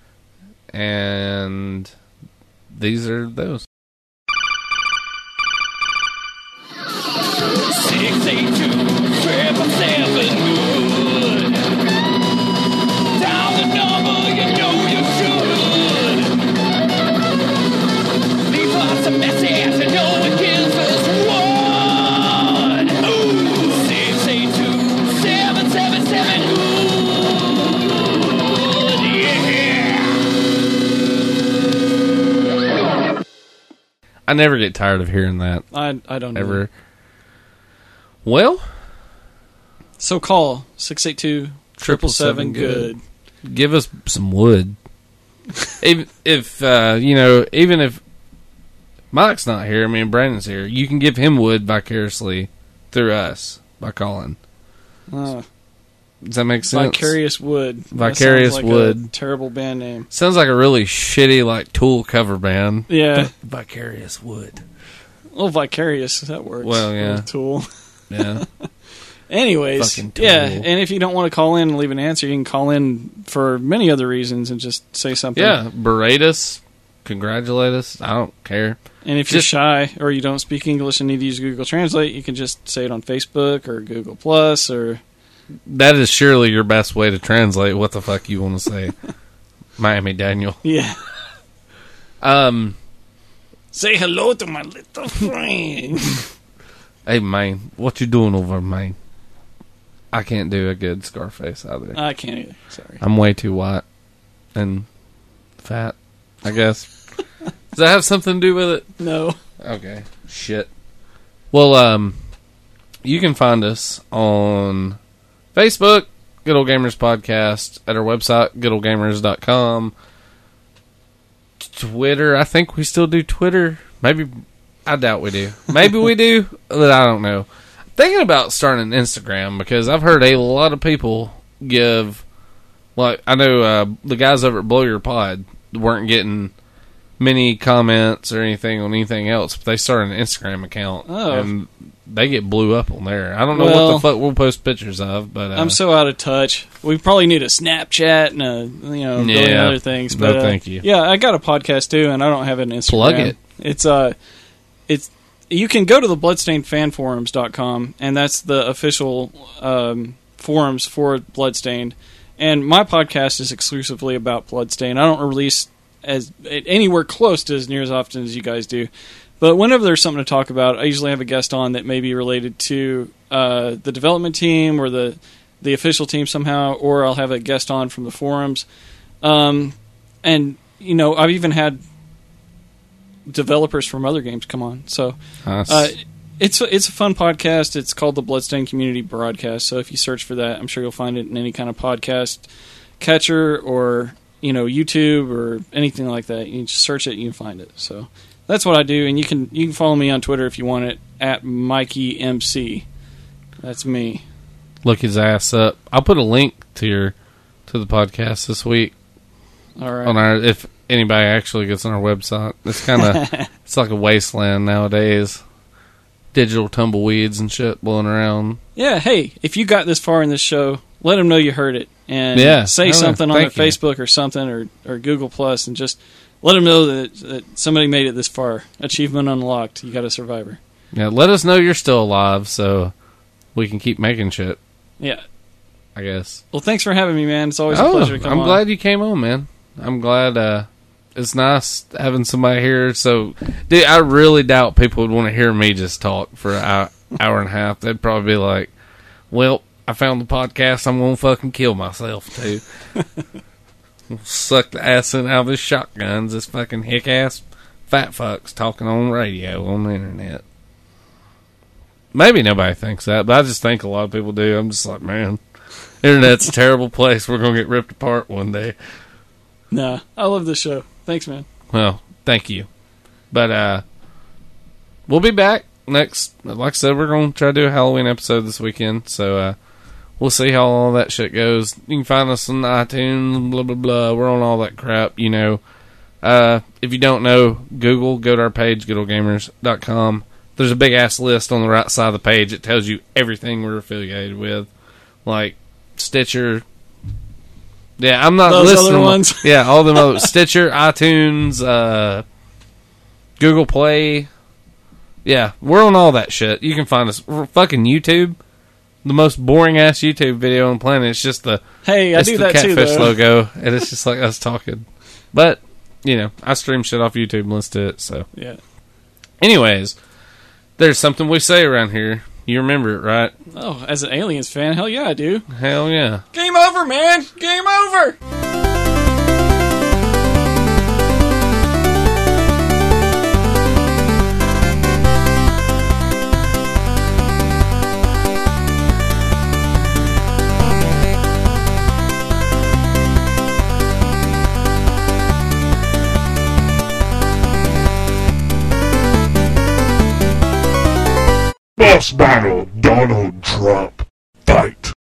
and these are those. 682-777 good. Dial the number, you know you should. Leave us a message, you know it gives us one. Ooh, 682-777 good. Yeah. I never get tired of hearing that. I don't know. Ever. Well, so call 682-777 good. Give us some wood. Even if Mike's not here, I mean Brandon's here, you can give him wood vicariously through us by calling. Does that make sense? Vicarious Wood. Vicarious like Wood. A terrible band name. Sounds like a really shitty like Tool cover band. Yeah. Vicarious Wood. Well, Vicarious, that works. Well, yeah. Tool. Yeah. Anyways, yeah, and if you don't want to call in and leave an answer, you can call in for many other reasons and just say something. Yeah, berate us, congratulate us, I don't care. And if you're shy or you don't speak English and need to use Google Translate, you can just say it on Facebook or Google Plus or... That is surely your best way to translate what the fuck you want to say. Miami Daniel. Yeah. Say hello to my little friend. Hey, man, what you doing over, man? I can't do a good Scarface either. I can't either. Sorry. I'm way too white and fat, I guess. Does that have something to do with it? No. Okay. Shit. Well, you can find us on Facebook, Good Old Gamers Podcast, at our website, goodoldgamers.com. Twitter, I think we still do Twitter. Maybe, I doubt we do. Maybe we do, but I don't know. thinking about starting an Instagram because I've heard a lot of people give, like, I know the guys over at Blow Your Pod weren't getting many comments or anything on anything else, but they started an Instagram account and they get blew up on there. I don't know what the fuck we'll post pictures of, but I'm so out of touch. We probably need a Snapchat and a billion other things. But no, thank you. Yeah, I got a podcast too, and I don't have an Instagram. Plug it. It's you can go to the bloodstainedfanforums.com, and that's the official forums for Bloodstained. And my podcast is exclusively about Bloodstained. I don't release as anywhere close to as near as often as you guys do. But whenever there's something to talk about, I usually have a guest on that may be related to the development team or the official team somehow, or I'll have a guest on from the forums. And, I've even had developers from other games come on. So it's a fun podcast. It's called the Bloodstained Community Broadcast. So if you search for that, I'm sure you'll find it in any kind of podcast catcher or YouTube or anything like that. You can just search it, you can find it. So that's what I do, and you can follow me on Twitter if you want it at MikeyMC. That's me. Look his ass up. I'll put a link to the podcast this week. All right. If anybody actually gets on our website, it's kind of it's like a wasteland nowadays. Digital tumbleweeds and shit blowing around. Yeah. Hey, if you got this far in this show, let them know you heard it, and say something on their Facebook or something or Google Plus, and just let them know that somebody made it this far. Achievement unlocked. You got a survivor. Yeah. Let us know you're still alive, so we can keep making shit. Yeah. I guess. Well, thanks for having me, man. It's always a pleasure to come on. I'm glad you came on, man. I'm glad. It's nice having somebody here. So, dude, I really doubt people would want to hear me just talk for an hour and a half. They'd probably be like, well, I found the podcast. I'm going to fucking kill myself, too. Suck the ass in out of this shotguns. This fucking hick-ass fat fucks talking on radio on the internet. Maybe nobody thinks that, but I just think a lot of people do. I'm just like, man, internet's a terrible place. We're going to get ripped apart one day. Nah, I love this show. Thanks, man. Well, thank you. But we'll be back next. Like I said, we're going to try to do a Halloween episode this weekend. So we'll see how all that shit goes. You can find us on iTunes, blah, blah, blah. We're on all that crap, If you don't know, go to our page, goodoldgamers.com. There's a big-ass list on the right side of the page. It tells you everything we're affiliated with. Like Stitcher. Yeah, I'm not those listening. Other ones. Yeah, all them other Stitcher, iTunes, Google Play. Yeah, we're on all that shit. You can find us. We're fucking YouTube. The most boring-ass YouTube video on the planet. It's just the I do that too, Catfish logo, and it's just like us talking. But, I stream shit off YouTube and listen to it, so. Yeah. Anyways, there's something we say around here. You remember it, right? Oh, as an Aliens fan, hell yeah, I do. Hell yeah. Game over, man! Game over! Boss battle, Donald Trump. Fight.